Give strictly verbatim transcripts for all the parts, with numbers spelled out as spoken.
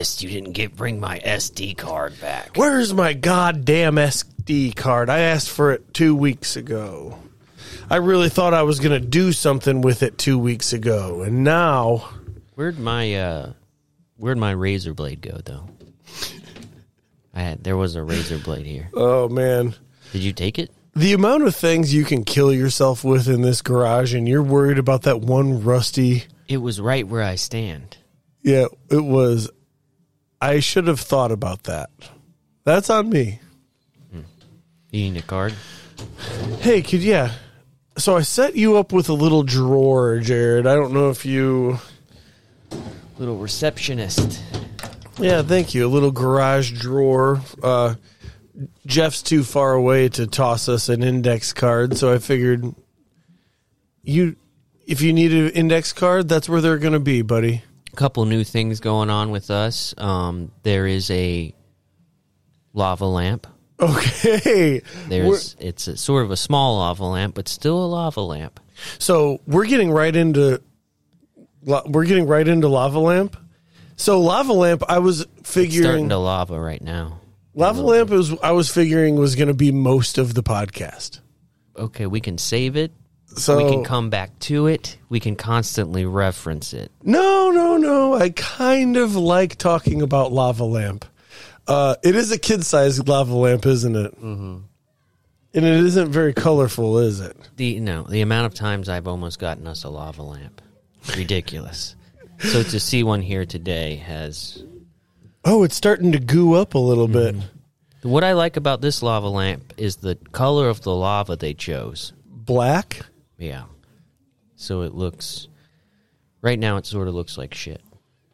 You didn't get bring my S D card back. Where's my goddamn S D card? I asked for it two weeks ago. I really thought I was going to do something with it two weeks ago, and now... Where'd my uh, where'd my razor blade go, though? I had there was a razor blade here. Oh, man. Did you take it? The amount of things you can kill yourself with in this garage, and you're worried about that one rusty... It was right where I stand. Yeah, it was... I should have thought about that. That's on me. Hmm. You need a card? Hey, could yeah. So I set you up with a little drawer, Jared. I don't know if you... Little receptionist. Yeah, thank you. A little garage drawer. Uh, Jeff's too far away to toss us an index card, so I figured you, if you need an index card, that's where they're going to be, buddy. A couple new things going on with us. Um, there is a lava lamp. Okay. There's we're, it's a, sort of a small lava lamp, but still a lava lamp. So we're getting right into we're getting right into lava lamp. So lava lamp, I was figuring it's starting to lava right now. Lava lamp was I was figuring was going to be most of the podcast. Okay, we can save it. So we can come back to it. We can constantly reference it. No, no, no. I kind of like talking about lava lamp. Uh, it is a kid-sized lava lamp, isn't it? Mm-hmm. And it isn't very colorful, is it? The no, the amount of times I've almost gotten us a lava lamp, ridiculous. So to see one here today has. Oh, it's starting to goo up a little mm-hmm. bit. What I like about this lava lamp is the color of the lava they chose. Black? Yeah. So it looks. Right now, it sort of looks like shit.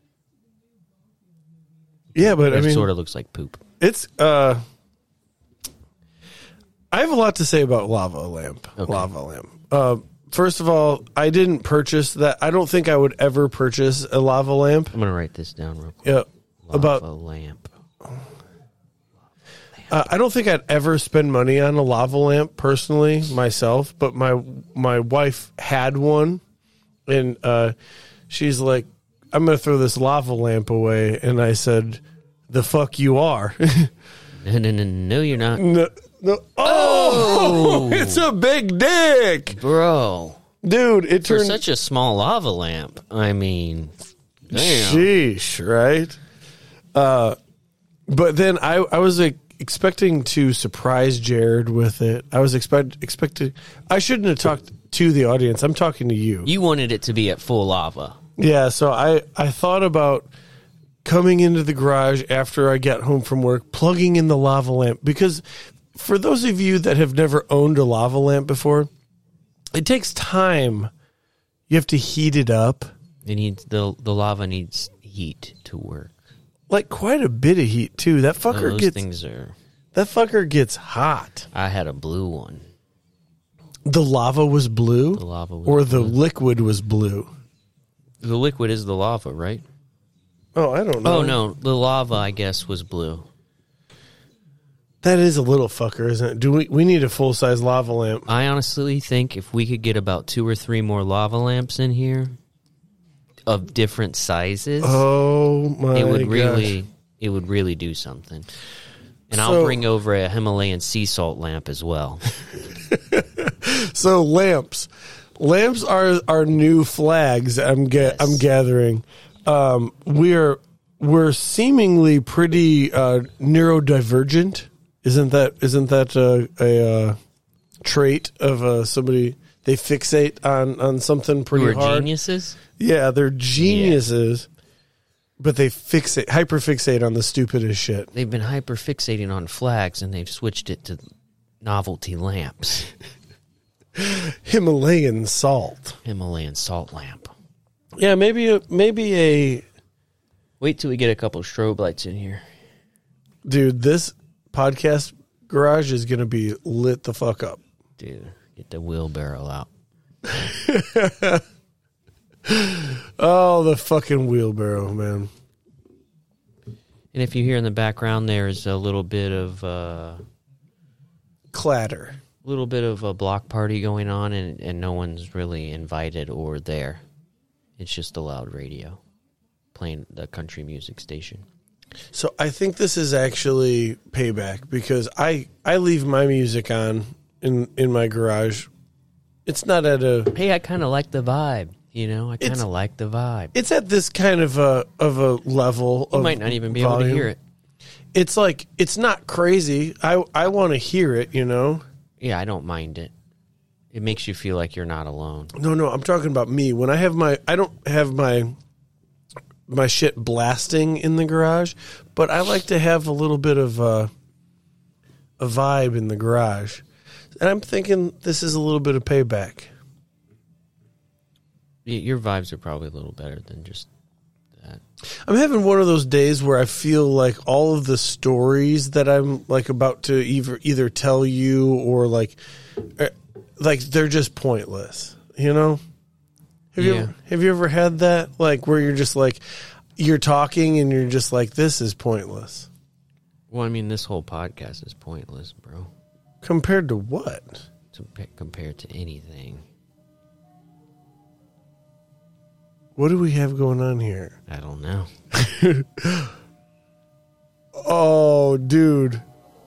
Yeah, but it I mean, sort of looks like poop. It's. uh I have a lot to say about lava lamp. Okay. Lava lamp. Uh, first of all, I didn't purchase that. I don't think I would ever purchase a lava lamp. I'm gonna write this down real quick. Yeah, lava about lamp. Uh, I don't think I'd ever spend money on a lava lamp personally myself, but my my wife had one, and uh, she's like, "I'm gonna throw this lava lamp away," and I said, "The fuck you are." no, no, no, no, you're not. No, no. Oh, it's a big dick, bro. Dude, it For turned such a small lava lamp. I mean, damn. Sheesh, right? Uh, but then I I was like. expecting to surprise Jared with it. I was expect expecting. I shouldn't have talked to the audience. I'm talking to you. You wanted it to be at full lava. Yeah, so I, I thought about coming into the garage after I got home from work, plugging in the lava lamp. Because for those of you that have never owned a lava lamp before, it takes time. You have to heat it up. It needs the the lava needs heat to work. Like quite a bit of heat too. That fucker no, those gets things are. That fucker gets hot. I had a blue one. The lava was blue, the lava was or blue. the liquid was blue. The liquid is the lava, right? Oh, I don't know. Oh no, the lava I guess was blue. That is a little fucker, isn't it? Do we? We need a full size lava lamp. I honestly think if we could get about two or three more lava lamps in here. Of different sizes, oh my! It would gosh. really, it would really do something. And so, I'll bring over a Himalayan sea salt lamp as well. So lamps, lamps are our new flags. I'm ga- yes. I'm gathering. Um, we're we're seemingly pretty uh, neurodivergent. Isn't that isn't that a, a, a trait of uh, somebody? They fixate on, on something pretty Who are hard. Geniuses? Yeah, they're geniuses, yeah. But they fixate, hyperfixate on the stupidest shit. They've been hyperfixating on flags, and they've switched it to novelty lamps. Himalayan salt. Himalayan salt lamp. Yeah, maybe a, maybe a... Wait till we get a couple strobe lights in here. Dude, this podcast garage is going to be lit the fuck up. Dude, get the wheelbarrow out. Oh, the fucking wheelbarrow, man. And if you hear in the background, there's a little bit of... Uh, clatter. A little bit of a block party going on, and, and no one's really invited or there. It's just a loud radio playing the country music station. So I think this is actually payback because I I leave my music on in in my garage. It's not at a. Hey, I kind of like the vibe. You know, I kind It's- of like the vibe. It's at this kind of a of a level. You of might not even be volume. able to hear it. It's like it's not crazy. I I want to hear it. You know. Yeah, I don't mind it. It makes you feel like you're not alone. No, no. I'm talking about me. When I have my, I don't have my my shit blasting in the garage, but I like to have a little bit of uh, a vibe in the garage. And I'm thinking this is a little bit of payback. Y- Your vibes are probably a little better than just that. I'm having one of those days where I feel like all of the stories that I'm like about to either either tell you or like uh, like they're just pointless, you know? Have you Yeah. ever, have you ever had that like where you're just like you're talking and you're just like this is pointless Well, I mean, this whole podcast is pointless, bro. compared to what? To pe- compared to anything. What do we have going on here? I don't know. Oh, dude.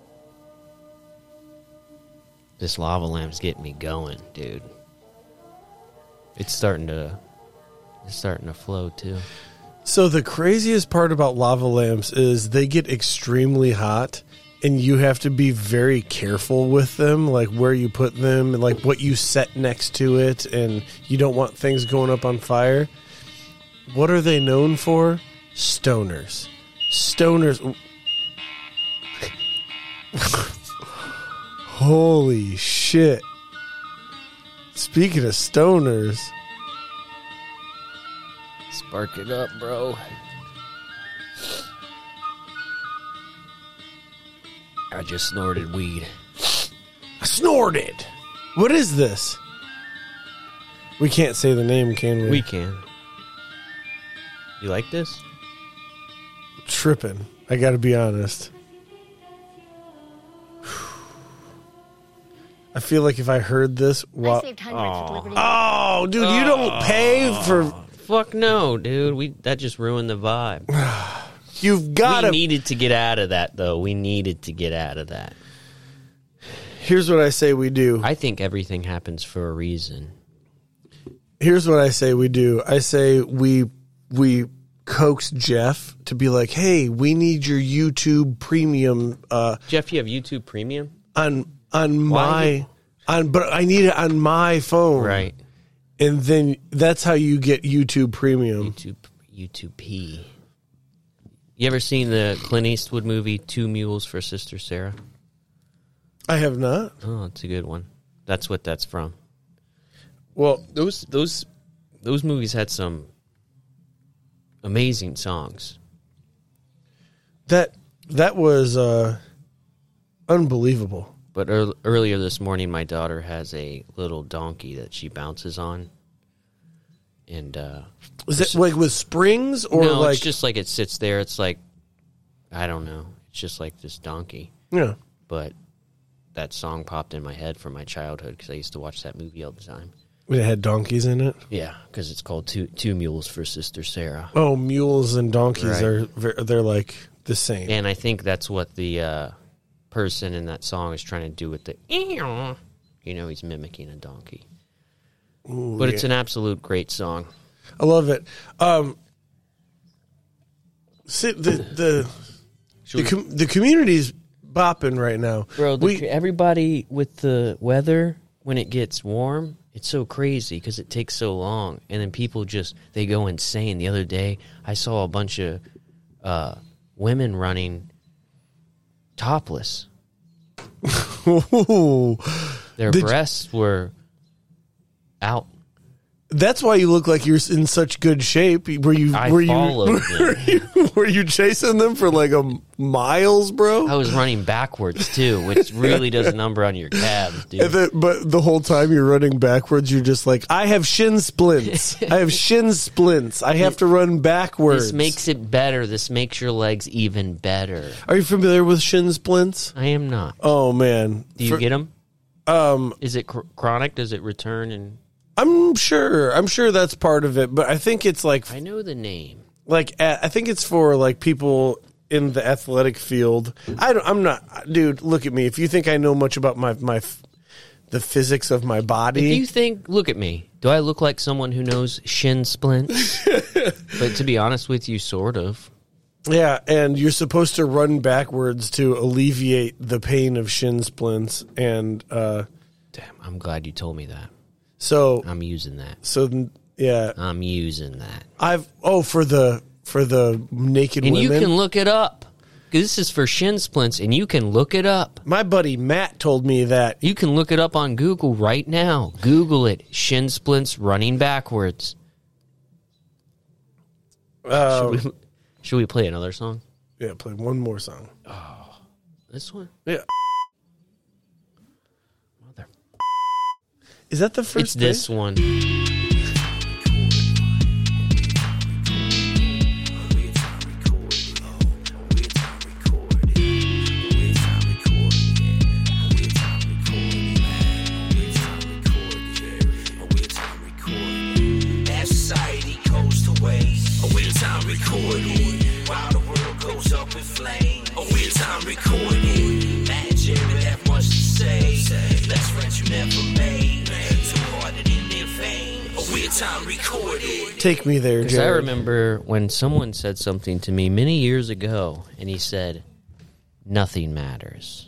This lava lamp's getting me going, dude. It's starting to, it's starting to flow too. So the craziest part about lava lamps is they get extremely hot and you have to be very careful with them, like where you put them and like what you set next to it, and you don't want things going up on fire. What are they known for? Stoners. Stoners. Holy shit. Speaking of stoners. Spark it up, bro. I just snorted weed. Snorted. What is this? We can't say the name, can we? We can. You like this? Tripping. I got to be honest. I feel like if I heard this, I while, saved hundreds with Liberty. oh, dude, you don't pay for. Fuck no, dude. We that just ruined the vibe. You've got we to. needed to get out of that, though. We needed to get out of that. Here's what I say we do. I think everything happens for a reason. Here's what I say we do. I say we we coax Jeff to be like, hey, we need your YouTube Premium uh, Jeff, you have YouTube Premium? on on Why my you- on, but I need it on my phone, Right. And then that's how you get YouTube Premium. YouTube YouTube P. You ever seen the Clint Eastwood movie Two Mules for Sister Sarah? I have not. Oh, it's a good one. That's what that's from. Well, Those those those movies had some amazing songs. that that was uh, unbelievable. But ear- earlier this morning, my daughter has a little donkey that she bounces on, and uh, Is it like with springs or no, like it's just like it sits there. It's like I don't know. It's just like this donkey. yeah? But that song popped in my head from my childhood because I used to watch that movie all the time. It had donkeys in it. Yeah, because it's called Two Two Mules for Sister Sarah, Oh, mules and donkeys Right. are ver- they're like the same. and I think that's what the uh, person in that song is trying to do with the. You know, he's mimicking a donkey. Ooh, But it's yeah. an absolute great song. I love it. Um, see, the the the, com- the community's bopping right now, Bro, the, We everybody with the weather, when it gets warm, it's so crazy because it takes so long. And then people just, they go insane. The other day, I saw a bunch of uh, women running topless. Ooh. Their Did you- breasts were out. That's why you look like you're in such good shape. Were you I were you, followed were them. you were you chasing them for like a miles, bro? I was running backwards, too, which really does a number on your calves, dude. And then, but the whole time you're running backwards, you're just like, I have shin splints. I have shin splints. I have to run backwards. This makes it better. This makes your legs even better. Are you familiar with shin splints? I am not. Oh man, Do you For- get them? Um, Is it chr- chronic? Does it return? And I'm sure. I'm sure that's part of it, but I think it's like I know the name. like uh, I think it's for like people in the athletic field. I don't, I'm not, dude. Look at me. If you think I know much about my my the physics of my body, if you think, look at me. Do I look like someone who knows shin splints? But to be honest with you, sort of. Yeah, and you're supposed to run backwards to alleviate the pain of shin splints. And uh, damn, I'm glad you told me that. So I'm using that. So yeah, I'm using that. I've oh for the for the naked and women. You can look it up. This is for shin splints, and you can look it up. My buddy Matt told me that. You can look it up on Google right now. Google it. Shin splints running backwards. Uh, should, we, should we play another song? Yeah, play one more song. Oh, this one? Yeah. Mother. Is that the first It's this thing? one. While the world goes up in flames, a real time recording. Imagine we have much to say. Best friends you never made. Too hard in their vein. A real time recording. Take me there, Because I Jared. remember when someone said something to me many years ago, and he said, "Nothing matters,"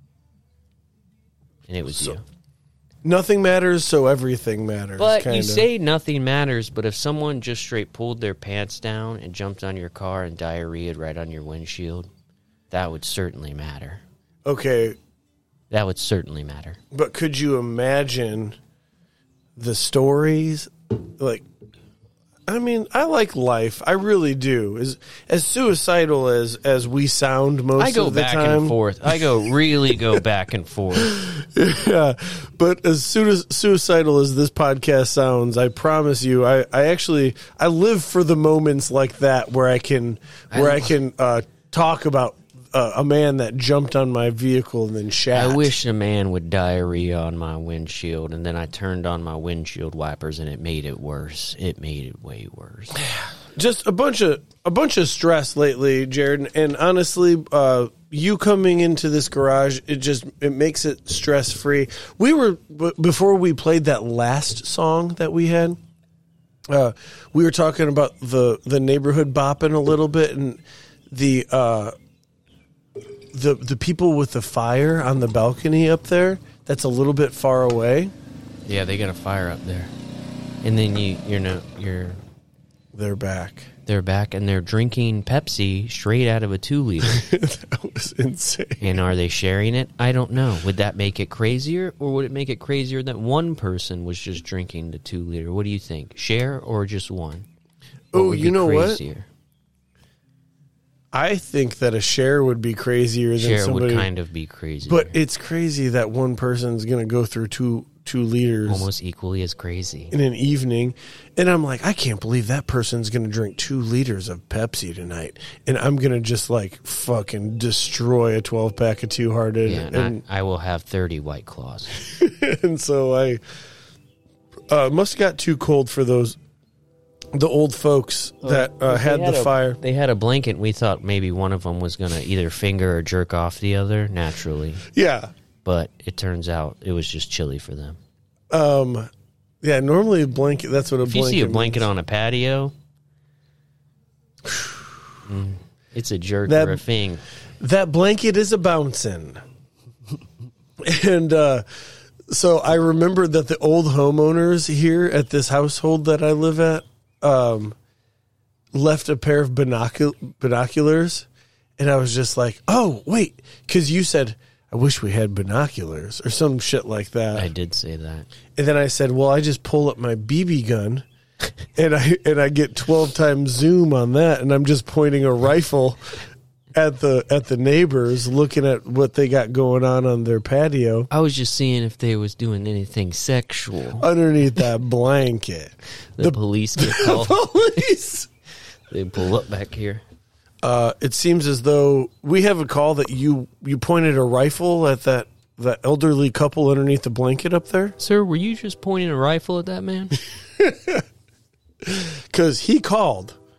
and it was So- you. Nothing matters, so everything matters. But kinda. you say nothing matters, but if someone just straight pulled their pants down and jumped on your car and diarrheaed right on your windshield, that would certainly matter. Okay, That would certainly matter. but could you imagine the stories? Like, I mean, I like life. I really do. As as suicidal as as we sound most I go of the back time. and forth. I go really go back and forth. Yeah, but as soon as suicidal as this podcast sounds, I promise you, I, I actually I live for the moments like that where I can where I, I can uh, talk about uh, a man that jumped on my vehicle and then shat. I wish a man would diarrhea on my windshield, and then I turned on my windshield wipers, and it made it worse. It made it way worse. Just a bunch of a bunch of stress lately, Jared. And honestly, uh, you coming into this garage, it just it makes it stress free. We were b- before we played that last song that we had. Uh, we were talking about the the neighborhood bopping a little bit, and the uh, the the people with the fire on the balcony up there. That's a little bit far away. Yeah, they got a fire up there, and then you you're no you're They're back. they're back and they're drinking Pepsi straight out of a two liter. That was insane. And are they sharing it? I don't know. Would that make it crazier, or would it make it crazier that one person was just drinking the two liter? What do you think? Share or just one? What Oh, would you be know what? crazier? I think that a share would be crazier than Share somebody. would kind of be crazier. But it's crazy that one person's going to go through two two liters almost equally as crazy. in an evening, and I'm like, I can't believe that person's going to drink two liters of Pepsi tonight, and I'm going to just like fucking destroy a twelve pack of Two Hearted, Yeah, and, and, I, I will have thirty White Claws. and so I uh, must have got too cold for those the old folks that uh, They had the a, fire. They had a blanket, and we thought maybe one of them was going to either finger or jerk off the other naturally. Yeah. But it turns out it was just chilly for them. Um, yeah, normally a blanket, that's what a If blanket you see a blanket means. on a patio, mm, it's a jerk That- or a fing. That blanket is a bouncing. And uh, so I remember that the old homeowners here at this household that I live at um, left a pair of binocul- binoculars. And I was just like, oh, wait, because you said, I wish we had binoculars or some shit like that. I did say that. And then I said, well, I just pull up my B B gun and I and I get twelve times zoom on that, and I'm just pointing a rifle at the at the neighbors, looking at what they got going on on their patio I was just seeing if they was doing anything sexual. underneath that blanket. The, the- police get called. Police. They pull up back here. Uh, it seems as though we have a call that you you pointed a rifle at that that elderly couple underneath the blanket up there, Sir, were you just pointing a rifle at that man? because he called.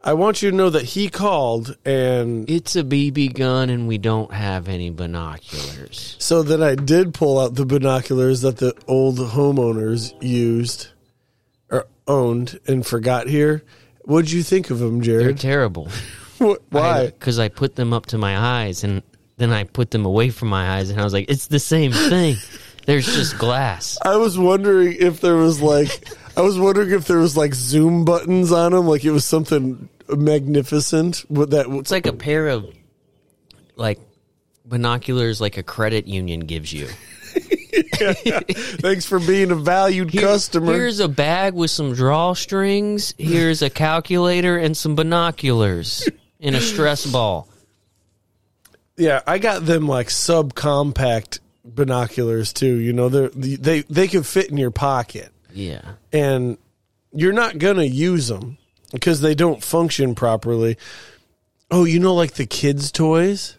I want you to know that he called, and It's a B B gun, and we don't have any binoculars. so then I did pull out the binoculars that the old homeowners used or owned and forgot here. What'd you think of them, They're Jared? terrible. What, why? Because I, I put them up to my eyes, and then I put them away from my eyes, and I was like, it's the same thing. There's just glass. I was wondering if there was like, I was wondering if there was like zoom buttons on them, like it was something magnificent. With that, It's like a pair of, like, binoculars like a credit union gives you. thanks for being a valued Here- customer. Here's a bag with some drawstrings. Here's a calculator and some binoculars and a stress ball. Yeah, I got them like subcompact binoculars too. You know, they they they can fit in your pocket, Yeah. and you're not gonna use them because they don't function properly. Oh, you know, like the kids' toys.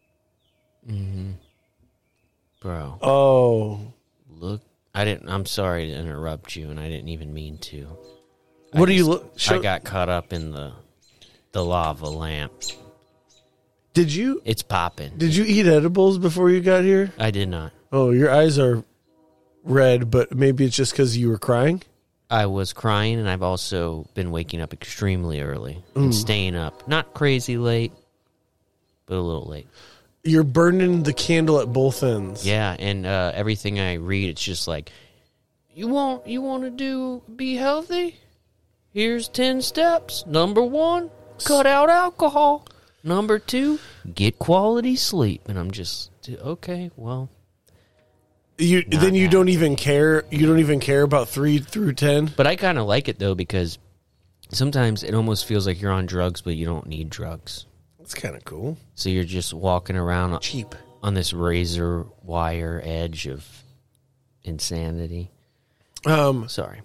Bro, Oh, look. I didn't. I'm sorry to interrupt you, and I didn't even mean to. I what do you just- look? I Show, got caught up in the the lava lamp. did you It's popping. did you eat edibles before you got here? I did not. Oh, your eyes are red, but maybe it's just because you were crying. I was crying, and I've also been waking up extremely early Mm. and staying up. Not crazy late, but a little late. You're burning the candle at both ends. Yeah, and uh, everything I read, it's just like, you want you want to do be healthy? Here's ten steps. Number one, cut out alcohol. Number two, get quality sleep. And I'm just okay. Well, You Not then you that. don't even care. You don't even care about three through ten. but I kind of like it though because sometimes it almost feels like you're on drugs, but you don't need drugs. It's kind of cool. So you're just walking around Cheap. on this razor wire edge of insanity. Um, Sorry.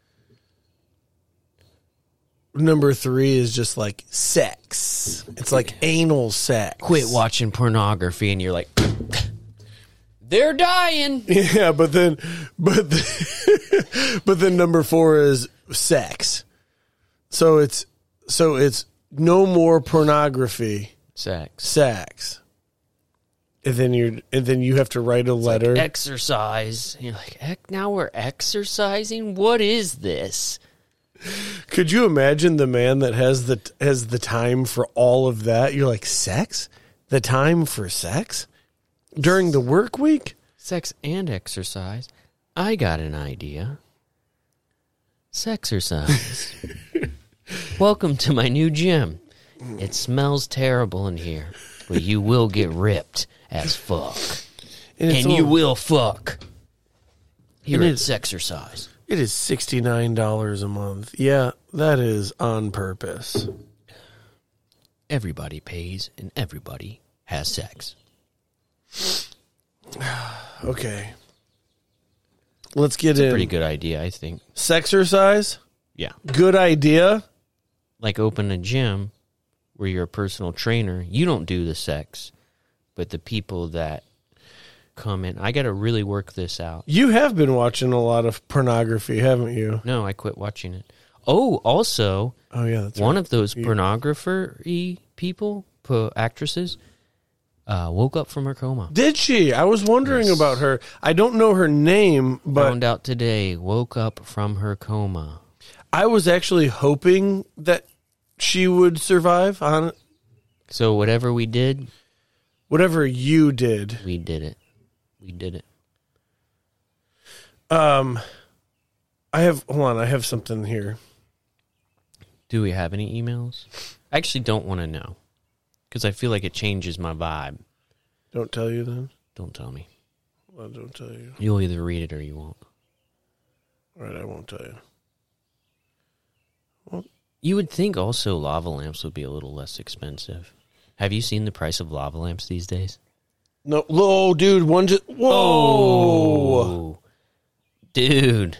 number three is just like sex. It's like anal sex. Quit watching pornography, and you're like, they're dying. Yeah, but then, but then, but then number four is sex. So it's so it's no more pornography, Sex. sex. And then you and then you have to write a letter. Exercise. And you're like, Ec- now we're exercising? What is this? Could you imagine the man that has the has the time for all of that? You're like, sex? The time for sex? During the work week? Sex and exercise. I got an idea. Sexercise. Welcome to my new gym. It smells terrible in here, but you will get ripped as fuck. And, it's And you all- will fuck. Here And at it's- Sexercise. It is sixty-nine dollars a month. Yeah, that is on purpose. Everybody pays and everybody has sex. Okay. Let's get It's a in. pretty good idea, I think. Sexercise? Yeah. Good idea. Like open a gym where you're a personal trainer. You don't do the sex, but the people that come in. I got to really work this out. You have been watching a lot of pornography, haven't you? No, I quit watching it. Oh, also, Oh, yeah, that's one right. of those pornographer-y people, po- actresses, uh, woke up from her coma. Did she? I was wondering Yes. about her. I don't know her name, but Found out today, woke up from her coma. I was actually hoping that she would survive on So whatever we did, whatever you did. we did it. We did it. Um, I have, hold on, I have something here. Do we have any emails? I actually don't want to know because I feel like it changes my vibe. Don't tell you then. Don't tell me. Well, don't tell you. You'll either read it or you won't. All right, I won't tell you. You would think also lava lamps would be a little less expensive. Have you seen the price of lava lamps these days? No, whoa, dude, one just, whoa. Oh, dude.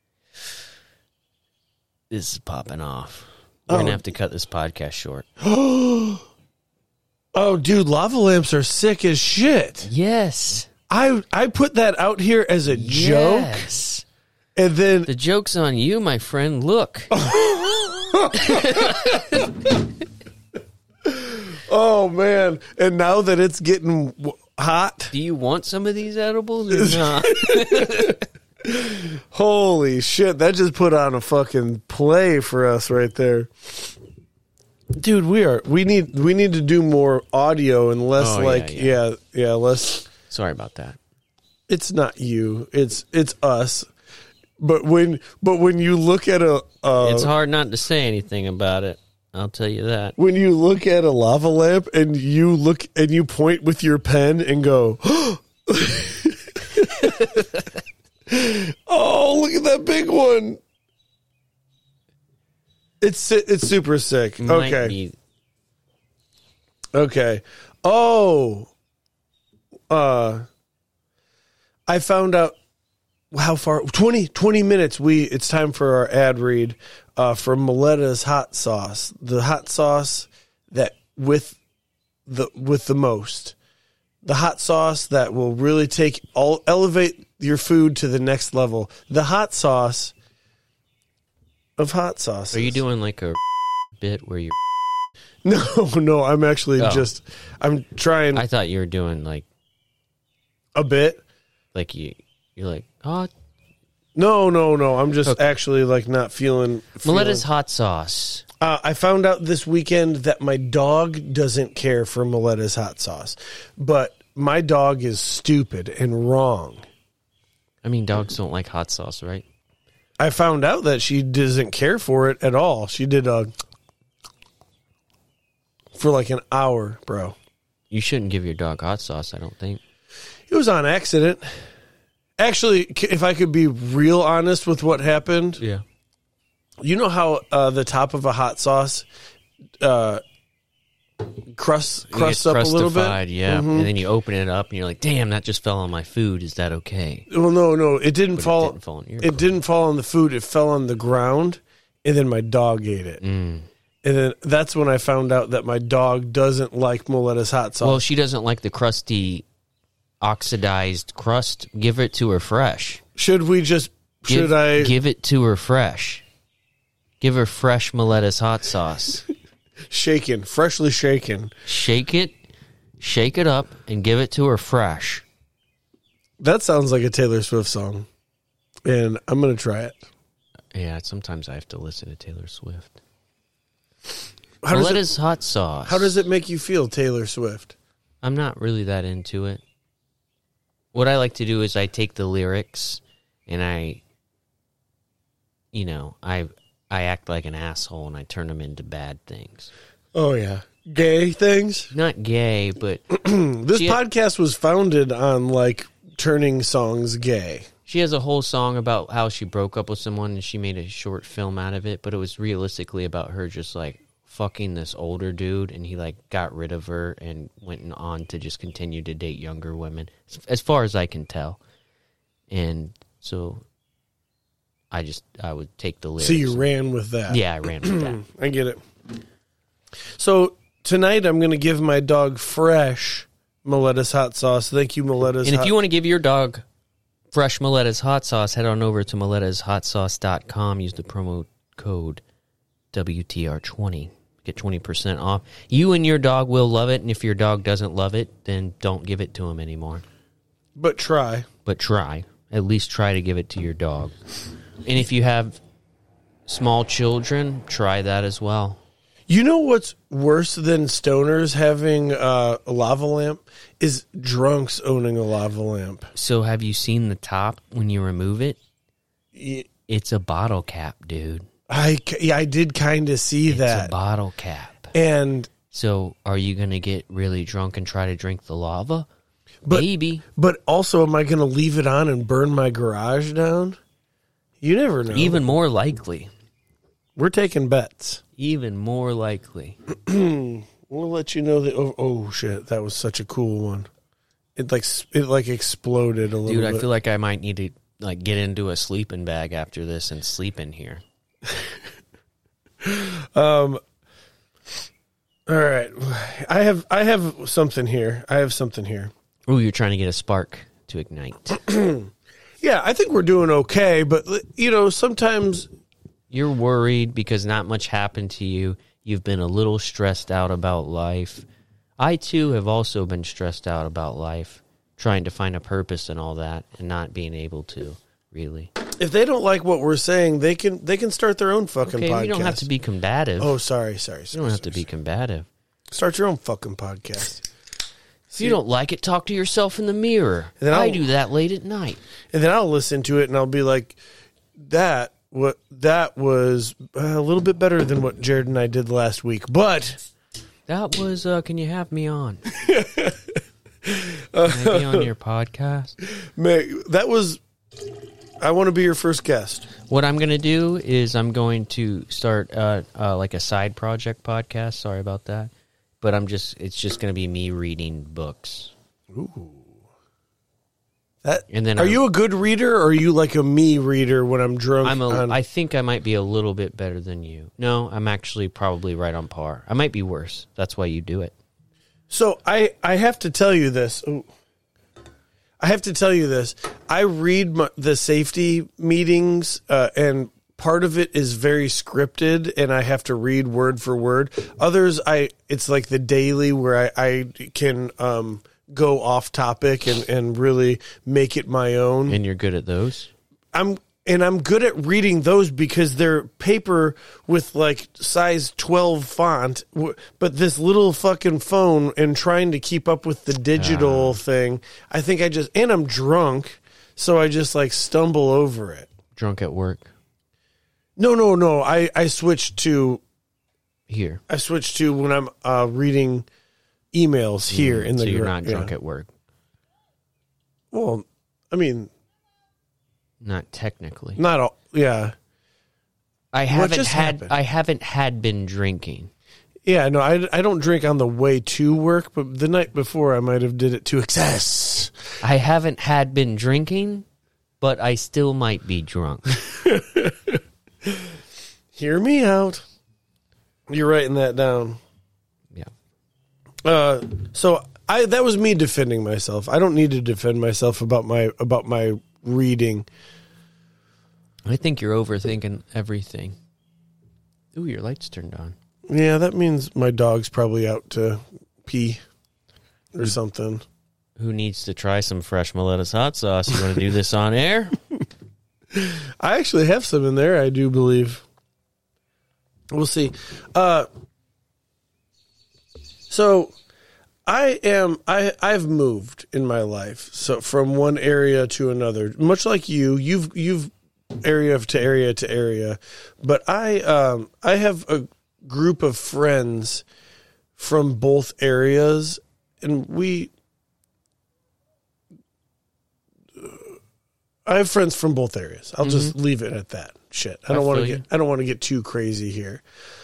This is popping off. We're going Oh. to have to cut this podcast short. Oh, dude, lava lamps are sick as shit. Yes. I I put that out here as a joke, Yes. and then The joke's on you, my friend. Look. Oh man! And now that it's getting w- hot, Do you want some of these edibles or not? holy shit! That just put on a fucking play for us right there, dude. We are we need we need to do more audio and less Oh, yeah, like yeah. yeah yeah less. Sorry about that. It's not you. It's it's us. But when but when you look at a uh, It's hard not to say anything about it. I'll tell you that. when you look at a lava lamp and you look and you point with your pen and go, oh, look at that big one. It's it's super sick. Might Okay. be- Okay. Oh. Uh I found out how far twenty, twenty minutes we it's time for our ad read uh for Miletta's hot sauce. The hot sauce that with the with the most. The hot sauce that will really take all elevate your food to the next level. The hot sauce of hot sauces. Are you doing like a bit where you? No, no, I'm actually Oh. just I'm trying I thought you were doing like a bit. like you. You're like oh, No, no, no. I'm just Okay. actually like not feeling. feeling Miletta's hot sauce. Uh, I found out this weekend that my dog doesn't care for Miletta's hot sauce, but my dog is stupid and wrong. I mean, dogs don't like hot sauce, right? I found out that she doesn't care for it at all. She did a for like an hour, bro. You shouldn't give your dog hot sauce. I don't think. It was on accident. Actually, c- if I could be real honest with what happened, Yeah. you know how uh, the top of a hot sauce uh, crust crusts up a little bit? Yeah. And then you open it up and you're like, damn, that just fell on my food. Is that okay? Well, no, no, it didn't But it fall. didn't fall on your It didn't fall on the food. It fell on the ground, and then my dog ate it. Mm. And then that's when I found out that my dog doesn't like Miletta's hot sauce. Well, she doesn't like the crusty, oxidized crust. Give it to her fresh. should we just? Give, should I? give it to her fresh? Give her fresh Miletta's hot sauce. shaken, freshly shaken. Shake it, shake it up, and give it to her fresh. That sounds like a Taylor Swift song, and I'm gonna try it. Yeah, sometimes I have to listen to Taylor Swift. How does, it, Miletta's hot sauce. how does it make you feel, Taylor Swift? I'm not really that into it. What I like to do is I take the lyrics and I, you know, I I act like an asshole and I turn them into bad things. Oh yeah, gay things. Not gay, but This She- podcast was founded on like turning songs gay. she has a whole song about how she broke up with someone and she made a short film out of it, but it was realistically about her just like fucking this older dude and he like got rid of her and went on to just continue to date younger women, as far as I can tell. And so I just, I would take the lyrics. So you ran with that. Yeah, I ran with that. I get it. So tonight I'm going to give my dog fresh Miletta's hot sauce. Thank you, Miletta's. And if hot- you want to give your dog fresh Miletta's hot sauce, head on over to milettas hot sauce dot com. Use the promo code W T R twenty. Get twenty percent off. You and your dog will love it, and if your dog doesn't love it, then don't give it to him anymore. but try. But try. At least try to give it to your dog. And if you have small children, try that as well. You know what's worse than stoners having uh, a lava lamp is drunks owning a lava lamp. So have you seen the top when you remove it? Y- It's a bottle cap, dude. I yeah, I did kind of see It's that, a bottle cap. and So are you going to get really drunk and try to drink the lava? But- Maybe. but also, am I going to leave it on and burn my garage down? You never know. Even more likely. We're taking bets. Even more likely. We'll let you know that. Oh, oh shit, that was such a cool one. It like s- it like exploded a little Dude, bit. I feel like I might need to like get into a sleeping bag after this and sleep in here. Um. All right, I have I have something here. I have something here. Ooh, you're trying to get a spark to ignite. Yeah, I think we're doing okay, but you know, sometimes You're worried because not much happened to you. You've been a little stressed out about life. I, too, have also been stressed out about life, trying to find a purpose and all that, and not being able to, really. If they don't like what we're saying, they can they can start their own fucking Okay, podcast. you don't have to be combative. Oh, sorry, sorry. you sorry don't have sorry, to be combative. Start your own fucking podcast. If you don't like it, talk to yourself in the mirror. then I I'll- do that late at night. And then I'll listen to it and I'll be like, that what that was a little bit better than what Jared and I did last week. But That was, uh, can you have me on? Can I be on your podcast? man, that was, I want to be your first guest. What I'm going to do is I'm going to start uh, uh, like a side project podcast. Sorry about that. But I'm just, it's just going to be me reading books. Ooh. That, And then are I'm- you a good reader or are you like a me reader when I'm drunk? I'm a, on- I think I might be a little bit better than you. No, I'm actually probably right on par. I might be worse. That's why you do it. So I, I have to tell you this. Ooh. I have to tell you this. I read my, the safety meetings, uh, and part of it is very scripted, and I have to read word for word. Others, I it's like the daily where I, I can um, go off topic and, and really make it my own. And you're good at those? I'm and I'm good at reading those because they're paper with like size twelve font, w- but this little fucking phone and trying to keep up with the digital thing. I think I just and I'm drunk, so I just like stumble over it. Drunk at work? No, no, no. I I switched to Here. I switched to when I'm uh, reading emails here in the. So you're gr- not drunk yeah. at work? Well, I mean, Not technically. not all. Yeah. I haven't just had. happened? I haven't had been drinking. Yeah, no, I, I don't drink on the way to work, but the night before I might have did it to excess. I haven't had been drinking, but I still might be drunk. Hear me out. You're writing that down. Yeah. Uh, so I that was me defending myself. I don't need to defend myself about my about my reading. I think you're overthinking everything. Ooh, your light's turned on. Yeah, that means my dog's probably out to pee or something. Who needs to try some fresh Miletta's hot sauce? You want to do this on air? I actually have some in there, I do believe. We'll see. Uh, so I am I I've moved in my life, so from one area to another. Much like you, you've you've area to area to area, but I um I have a group of friends from both areas, and we I have friends from both areas. I'll just leave it at that. Shit. I I don't want to feel get you. I don't want to get too crazy here.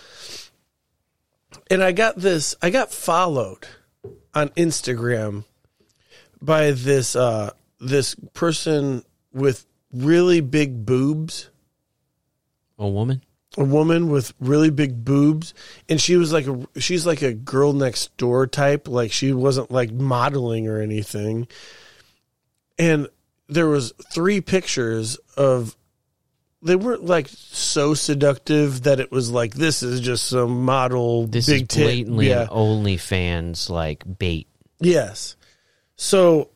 And I got this I got followed on Instagram by this uh this person with really big boobs. A woman? A woman with really big boobs, and she was like a she's like a girl next door type, like she wasn't like modeling or anything. And there was three pictures of they weren't like so seductive that it was like this is just some model This big is tit. blatantly Yeah. an OnlyFans like bait. Yes. So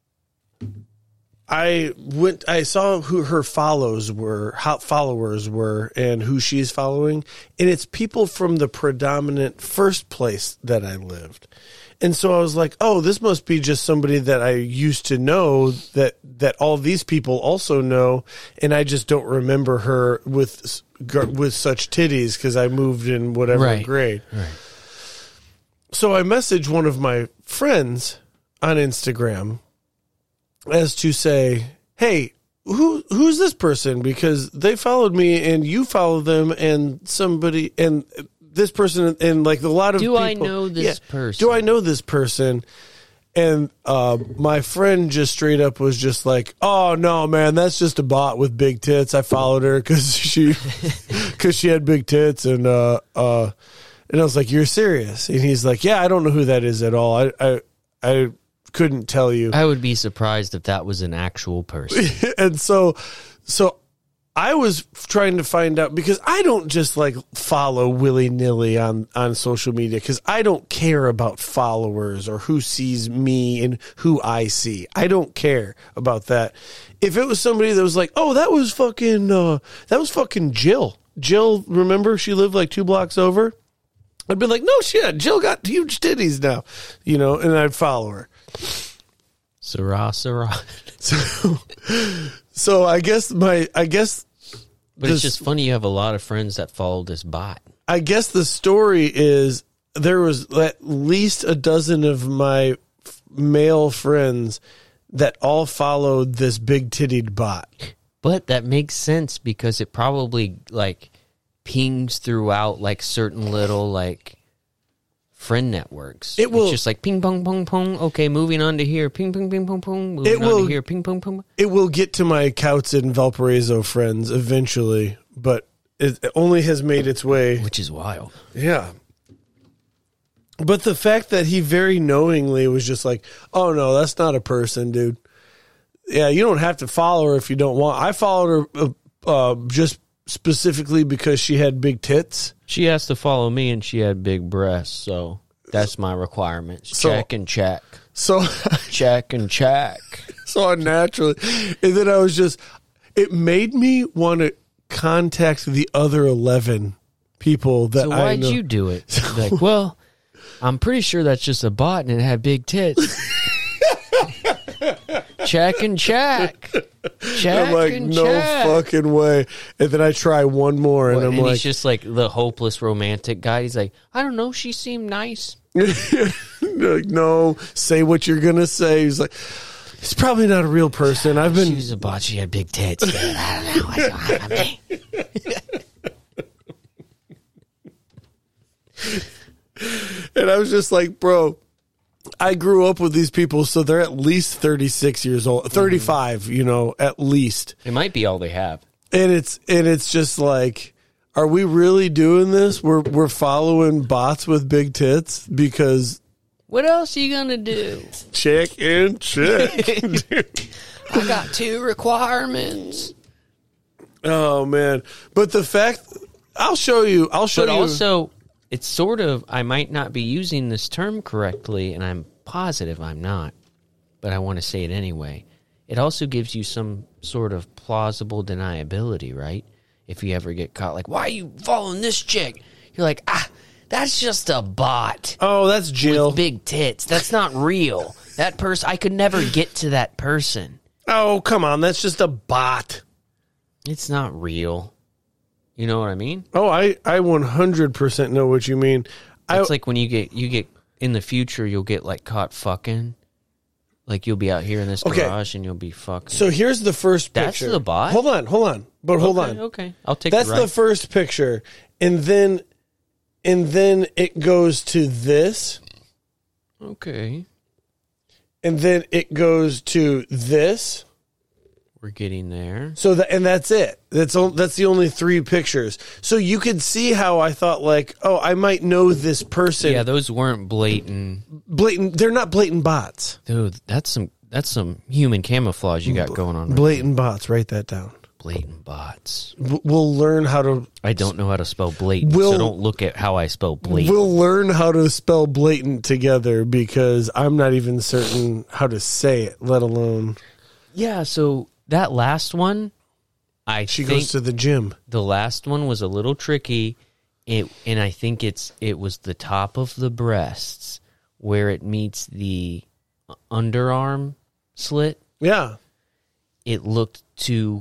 I went I saw who her follows were, how followers were, and who she's following, and it's people from the predominant first place that I lived. And so I was like, "Oh, this must be just somebody that I used to know that that all these people also know, and I just don't remember her with with such titties because I moved in whatever Right. grade." Right. So I messaged one of my friends on Instagram as to say, "Hey, who who's this person? Because they followed me and you follow them, and somebody and this person and like a lot of Do people, I know this person? Do I know this person?" And uh, my friend just straight up was just like, "Oh no, man, that's just a bot with big tits. I followed her because she because she had big tits." And uh, uh, and I was like, "You're serious?" And he's like, "Yeah, I don't know who that is at all. I I, I couldn't tell you." I would be surprised if that was an actual person. And so so I was trying to find out because I don't just like follow willy nilly on, on social media because I don't care about followers or who sees me and who I see. I don't care about that. If it was somebody that was like, oh, that was fucking, uh, that was fucking Jill. Jill, remember she lived like two blocks over? I'd be like, no shit, Jill got huge titties now, you know, and I'd follow her. Sarah, Sarah. So, so I guess my, I guess, But it's just funny you have a lot of friends that follow this bot. I guess the story is there was at least a dozen of my f- male friends that all followed this big tittied bot. But that makes sense because it probably like pings throughout like certain little like friend networks. It will it's just like ping pong pong pong. Okay, moving on to here. Ping ping ping pong pong. Moving It on will- to here. Ping pong pong. It will get to my Couts and Valparaiso friends eventually, but it only has made its way. Which is wild. Yeah. But the fact that he very knowingly was just like, oh, no, that's not a person, dude. Yeah, you don't have to follow her if you don't want. I followed her uh, uh, just specifically because she had big tits. She has to follow me and she had big breasts, so that's my requirements. So- check and check. So, Check and check. so unnaturally. And then I was just, it made me want to contact the other eleven people that So I why'd know. you do it? Like, well, I'm pretty sure that's just a bot and it had big tits. Check and check. Check I'm like, and no check. fucking way. And then I try one more, and What, I'm and like, he's just like the hopeless romantic guy. He's like, I don't know. She seemed nice. like, no, say what you're gonna say. He's like, he's probably not a real person. I've She been, was a bot. She had big tits. Dude. I don't know what's wrong with me. and I was just like, bro, I grew up with these people, so they're at least thirty-six years old, thirty-five, you know, at least. It might be all they have. And it's and it's just like, are we really doing this? We're we're following bots with big tits because What else are you gonna do? check and check. I got two requirements. Oh man! But the fact, I'll show you. I'll show But you. also, it's sort of, I might not be using this term correctly, and I'm positive I'm not, but I want to say it anyway. It also gives you some sort of plausible deniability, right? If you ever get caught, like, why are you following this chick? You're like, ah, that's just a bot oh, that's Jill. with big tits. That's not real. That person, I could never get to that person. Oh, come on, that's just a bot. It's not real. You know what I mean? Oh, I I one hundred percent know what you mean. I, It's like when you get you get in the future, you'll get like caught fucking. Like you'll be out here in this Okay. garage and you'll be fucking. so here's the first That's picture. the bot? Hold on, hold on, but hold okay, on. Okay, I'll take. That's the, right. the first picture, and then and then it goes to this, Okay, and then it goes to this. we're getting there. So that and that's it. That's o- that's the only three pictures. So you could see how I thought like, oh, I might know this person. Yeah, those weren't blatant. blatant. They're not blatant bots. Dude, that's some that's some human camouflage you got going on. Right Blatant bots. Write that down. there. Blatant bots. W- We'll learn how to. I don't know how to spell blatant, We'll- so don't look at how I spell blatant. We'll learn how to spell blatant together because I'm not even certain how to say it, let alone. Yeah, so that last one, I She think goes to the gym. the last one was a little tricky. It and I think it's it was the top of the breasts where it meets the underarm slit. Yeah. It looked too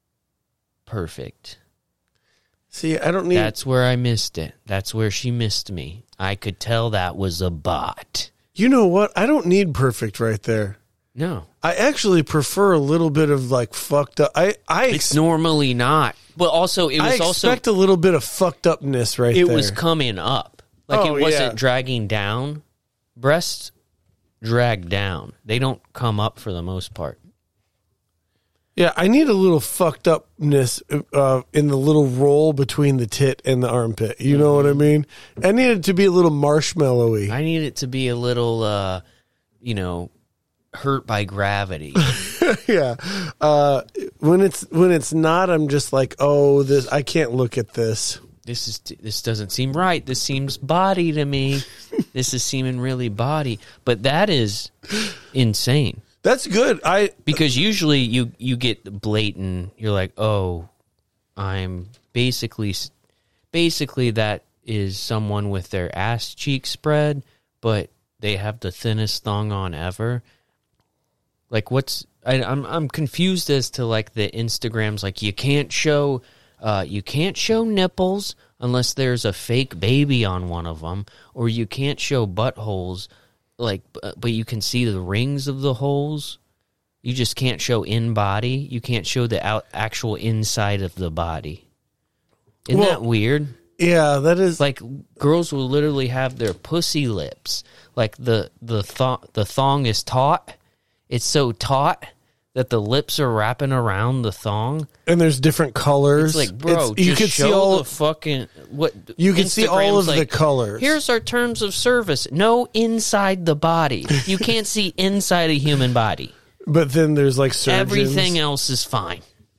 perfect. See, I don't need. That's where I missed it. That's where she missed me. I could tell that was a bot. You know what? I don't need perfect right there. No, I actually prefer a little bit of like fucked up. I I it's ex- normally not. But also, it I was also expect a little bit of fucked upness right it there. was coming up. Like Oh, it wasn't yeah. dragging down. Breasts drag down. They don't come up for the most part. Yeah, I need a little fucked upness uh, in the little roll between the tit and the armpit. You know what I mean? I need it to be a little marshmallowy. I need it to be a little, uh, you know, hurt by gravity. yeah. Uh, when it's when it's not, I'm just like, oh, this I can't look at this. This is this doesn't seem right. This seems body to me. This is seeming really body, but that is insane. That's good. I because usually you you get blatant. You're like, oh, I'm basically basically that is someone with their ass cheek spread, but they have the thinnest thong on ever. Like, what's I, I'm I'm confused as to like the Instagrams. Like, you can't show. Uh, you can't show nipples unless there's a fake baby on one of them, or you can't show buttholes, like, but you can see the rings of the holes. You just can't show in body. You can't show the out, actual inside of the body. Isn't well, that weird? Yeah, that is. Like, girls will literally have their pussy lips. Like, the, the, th- the thong is taut. It's so taut that the lips are wrapping around the thong, and there's different colors. It's like, bro, it's, you just can show see all the fucking what you can see all of like, the colors. Here's our terms of service: no inside the body. You can't see inside a human body. But then there's like surgeons. Everything else is fine,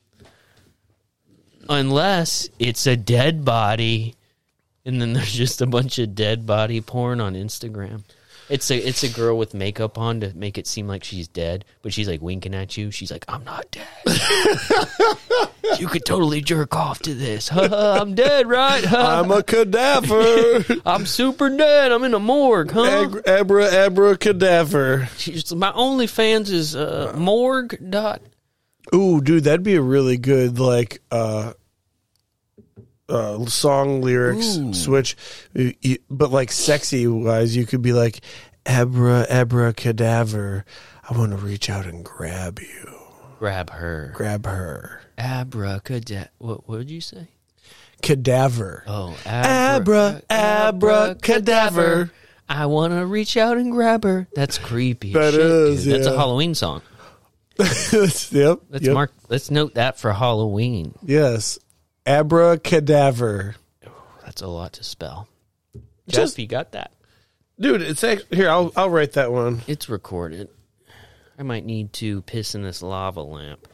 unless it's a dead body, and then there's just a bunch of dead body porn on Instagram. It's a it's a girl with makeup on to make it seem like she's dead, but she's like winking at you. She's like, I'm not dead. You could totally jerk off to this. I'm dead, right? I'm a cadaver. I'm super dead. I'm in a morgue, huh? Ag- abra abra cadaver. She's, my OnlyFans is uh, morgue dot. Ooh, dude, that'd be a really good like uh Uh, song lyrics Ooh. switch, You- you- but like sexy wise, you could be like, abra abra cadaver. I want to reach out and grab you, Grab her. grab her. Abracadabra. What, what did you say? Cadaver. Oh, Abra abra cadaver. I want to reach out and grab her. That's creepy. as That shit, is, dude. That's a yeah. Halloween song. yep. Let's yep. mark. Let's note that for Halloween. Yes. Abra cadaver. That's a lot to spell. Just- Jeff, you got that? Dude, it's actually, here, I'll I'll write that one. It's recorded. I might need to piss in this lava lamp.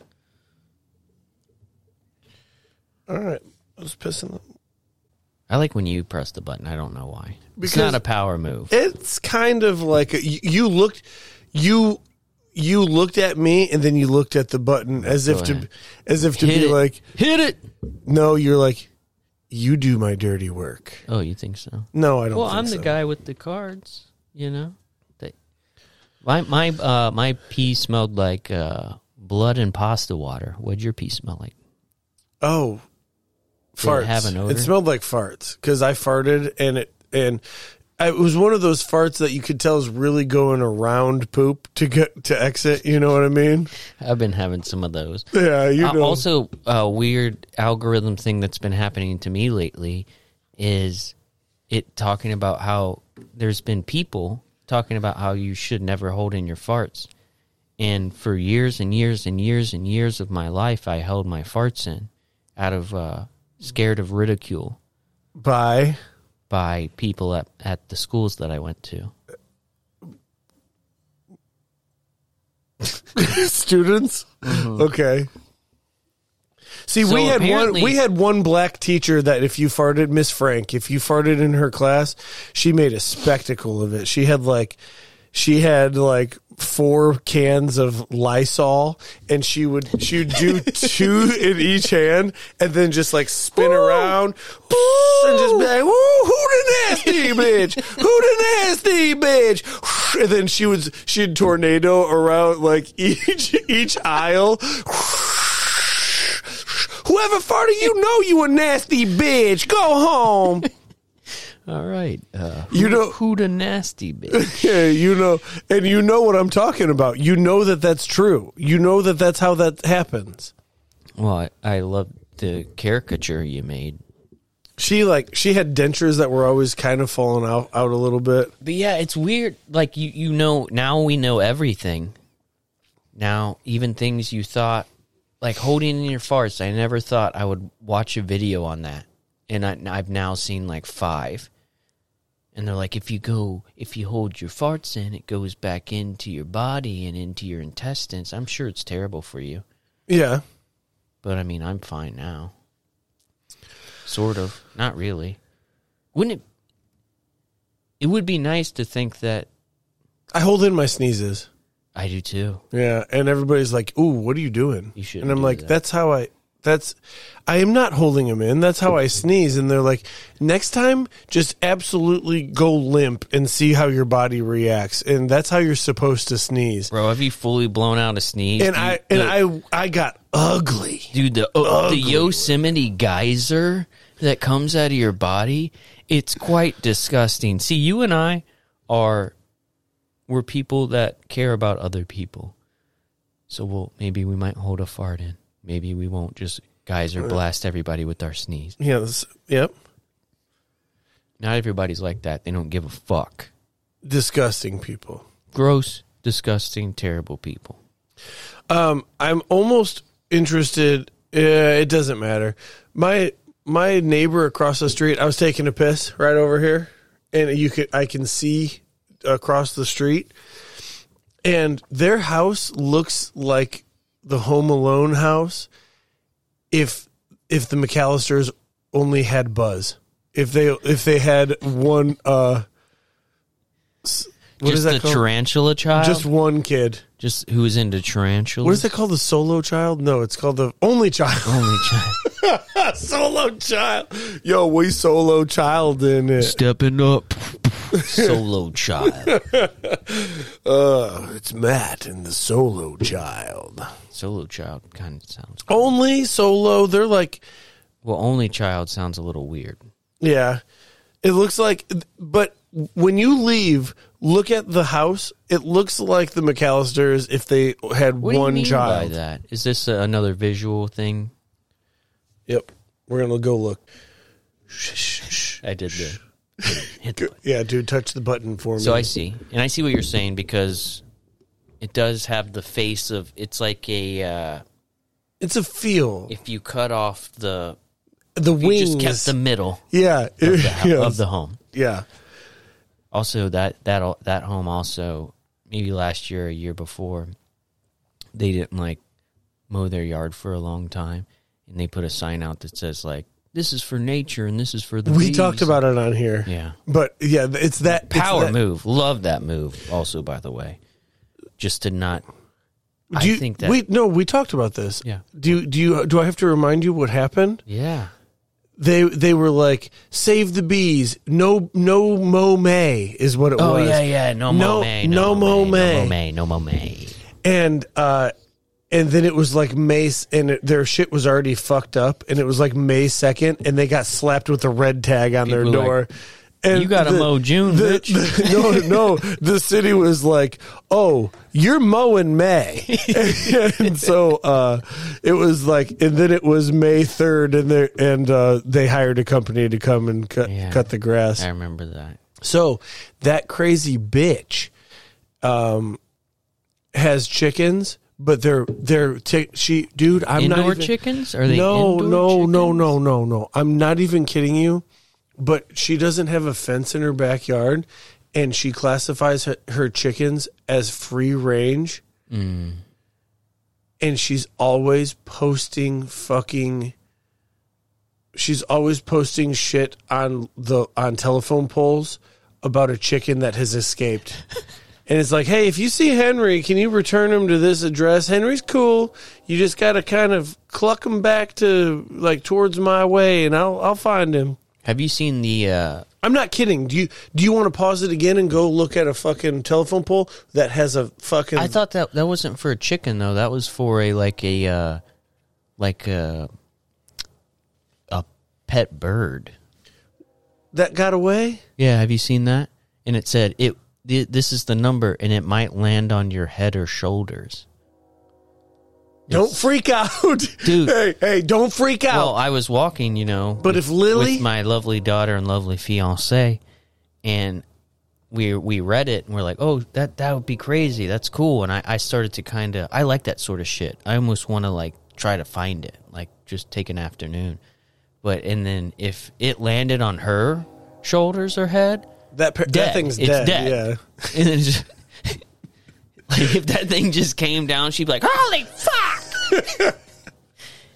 All right. I was pissing. I like when you press the button. I don't know why. It's Because- not a power move. It's kind of like a, you, you looked you you looked at me and then you looked at the button as if Go to ahead. as if to Hit be it. like, Hit it. no, you're like, you do my dirty work. Oh, you think so? No, I don't Well, think I'm the so. guy with the cards. You know, they, my my uh, my pee smelled like uh, blood and pasta water. What'd your pee smell like? Oh, Did it farts. have an odor? It smelled like farts because I farted and it and I, it was one of those farts that you could tell is really going around poop to get to exit. You know what I mean? I've been having some of those. Yeah, you Uh, know. also, a weird algorithm thing that's been happening to me lately is it talking about how there's been people talking about how you should never hold in your farts. And for years and years and years and years of my life, I held my farts in out of uh, scared of ridicule Bye. by people at, at the schools that I went to. Students. Okay. See, So we had one. apparently- We had one black teacher that if you farted, Miss Frank, if you farted in her class, she made a spectacle of it. She had like, she had like four cans of Lysol, and she would she would do two in each hand, and then just like spin around, and just be like, "Woo, who the nasty bitch? Who the nasty bitch?" And then she would she'd tornado around like each each aisle. Whoever farted, you know you a nasty bitch. Go home. All right. Uh, You know- who the nasty bitch? Yeah, you know, and you know what I'm talking about. You know that that's true. You know that that's how that happens. Well, I, I love the caricature you made. She like she had dentures that were always kind of falling out out a little bit. But yeah, it's weird. Like, you, you know, now we know everything. Now, even things you thought, like holding in your farts, I never thought I would watch a video on that. And I, I've now seen like five. And they're like, if you go, if you hold your farts in, it goes back into your body and into your intestines. I'm sure it's terrible for you. Yeah, But, I mean, I'm fine now. Sort of. Not really. Wouldn't it... It would be nice to think that... I hold in my sneezes. I do, too. Yeah, and everybody's like, ooh, what are you doing? You shouldn't And I'm do like, that. that's how I... That's... I am not holding them in. That's how I sneeze. And they're like, next time, just absolutely go limp and see how your body reacts. And that's how you're supposed to sneeze. Bro, have you fully blown out a sneeze? And Dude, I and the- I I got ugly. Dude, the, oh, the Ugly. Yosemite geyser that comes out of your body, it's quite disgusting. See, you and I are... We're people that care about other people. So we'll, maybe we might hold a fart in. Maybe we won't just geyser blast everybody with our sneeze. Yes. Yep. Not everybody's like that. They don't give a fuck. Disgusting people. Gross, disgusting, terrible people. Um, I'm almost interested. Uh, it doesn't matter. My my neighbor across the street. I was taking a piss right over here, and you could I can see across the street, and their house looks like the Home Alone house. If if the McAllisters only had Buzz, if they if they had one, uh, s- what just is that the called? tarantula child? Just one kid. Just who's into tarantulas? What is it called? The solo child? No, it's called the only child. Only child. Solo child. Yo, we solo child in it. Stepping up. Solo child. Uh, it's Matt and the solo child. Solo child kind of sounds... Only solo. They're like, Well, only child sounds a little weird. yeah. It looks like, but when you leave, look at the house. It looks like the McAllisters if they had What one do you mean child. by that? Is this a, another visual thing? Yep. We're going to go look. I did the... Hit the button. Yeah, dude, touch the button for me. So I see. And I see what you're saying because it does have the face of... It's like a... Uh, It's a feel. if you cut off the... The You wings. just kept the middle yeah. of the, yes. of the home. Yeah. Also, that that that home also, maybe last year or a year before, they didn't, like, mow their yard for a long time. And they put a sign out that says, like, this is for nature and this is for the We bees. talked about it on here. Yeah. But yeah, it's that it's Power that- move. Love that move also, by the way. Just to not... Do I you, think that... we no, we talked about this. Yeah. Do you, do you do I have to remind you what happened? Yeah. They they were like, save the bees. No no Mo May is what it Oh, was. yeah, yeah. No, No- mo may. no mo may. No mo may. No mo may. And uh and then it was like May s- and it, their shit was already fucked up, and it was like May second, and they got slapped with a red tag on their People were door. like, And "You gotta mow June, the, bitch." the- no, no. The city was like, "Oh, you're mowing May," and so uh, it was like, and then it was May third, and they and uh, they hired a company to come and cut Yeah. cut the grass. I remember that. So that crazy bitch, um, has chickens, but they're they're t- she dude. I'm Indoor not even, chickens? Are they no indoor no chickens? no no no no. I'm not even kidding you. But she doesn't have a fence in her backyard, and she classifies her, her chickens as free range. Mm. And she's always posting fucking. She's always posting shit on the on telephone poles about a chicken that has escaped. And it's like, hey, if you see Henry, can you return him to this address? Henry's cool. You just got to kind of cluck him back to like towards my way, and I'll I'll find him. Have you seen the... Uh, I'm not kidding. Do you do you want to pause it again and go look at a fucking telephone pole that has a fucking? I thought that that wasn't for a chicken, though. That was for a, like a... Uh, like a... A pet bird. that got away. Yeah, have you seen that? And it said, "It. th- this is the number, and it might land on your head or shoulders." Don't freak out, Dude. Hey, hey, don't freak out. Well, I was walking, you know, But with, if Lily- with my lovely daughter and lovely fiance, and we we read it and we're like, oh, that that would be crazy. That's cool. And I, I started to kind of, I like that sort of shit. I almost want to like try to find it, like just take an afternoon. But and then if it landed on her shoulders or head, that per- dead. that thing's It's dead. dead. Yeah. and then just, like if that thing just came down, she'd be like, holy fuck.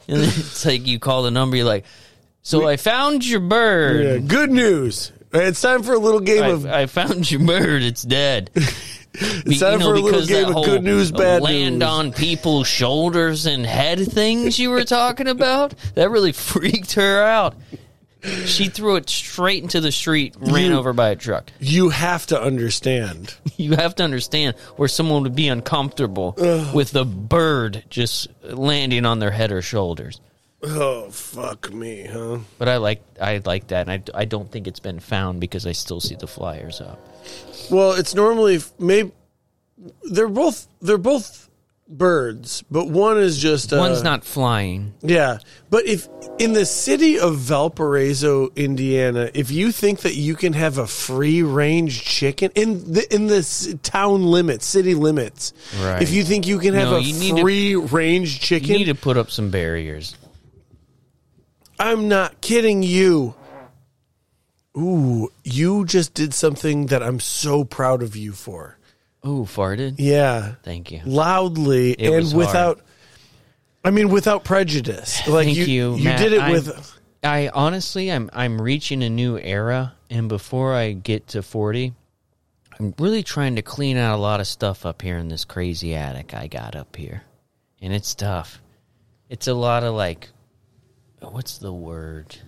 And then it's like you call the number, you're like, so I found your bird. Yeah, good news. It's time for a little game I, of... I found your bird. It's dead. It's time for a little game of good news, bad land news. on people's shoulders and head things you were talking about, that really freaked her out. She threw it straight into the street, ran You- over by a truck. You have to understand. You have to understand where someone would be uncomfortable with a bird just landing on their head or shoulders. Oh, fuck me, huh? But I like I like that, and I, I don't think it's been found because I still see the flyers up. Well, it's normally maybe they're both they're both birds, but one is just uh, One's not flying. Yeah, but if in the city of Valparaiso, Indiana, if you think that you can have a free range chicken in the in the s- town limits, city limits, Right. if you think you can have No, a you need to- free range You chicken, need to put up some barriers. I'm not kidding you. Ooh, you just did something that I'm so proud of you for. Ooh, farted? Yeah. Thank you. Loudly It and was hard. without I mean without prejudice. Like Thank you you, you Matt. did it I'm- with I honestly, I'm I'm reaching a new era, and before I get to forty, I'm really trying to clean out a lot of stuff up here in this crazy attic I got up here, and it's tough. It's a lot of like, what's the word?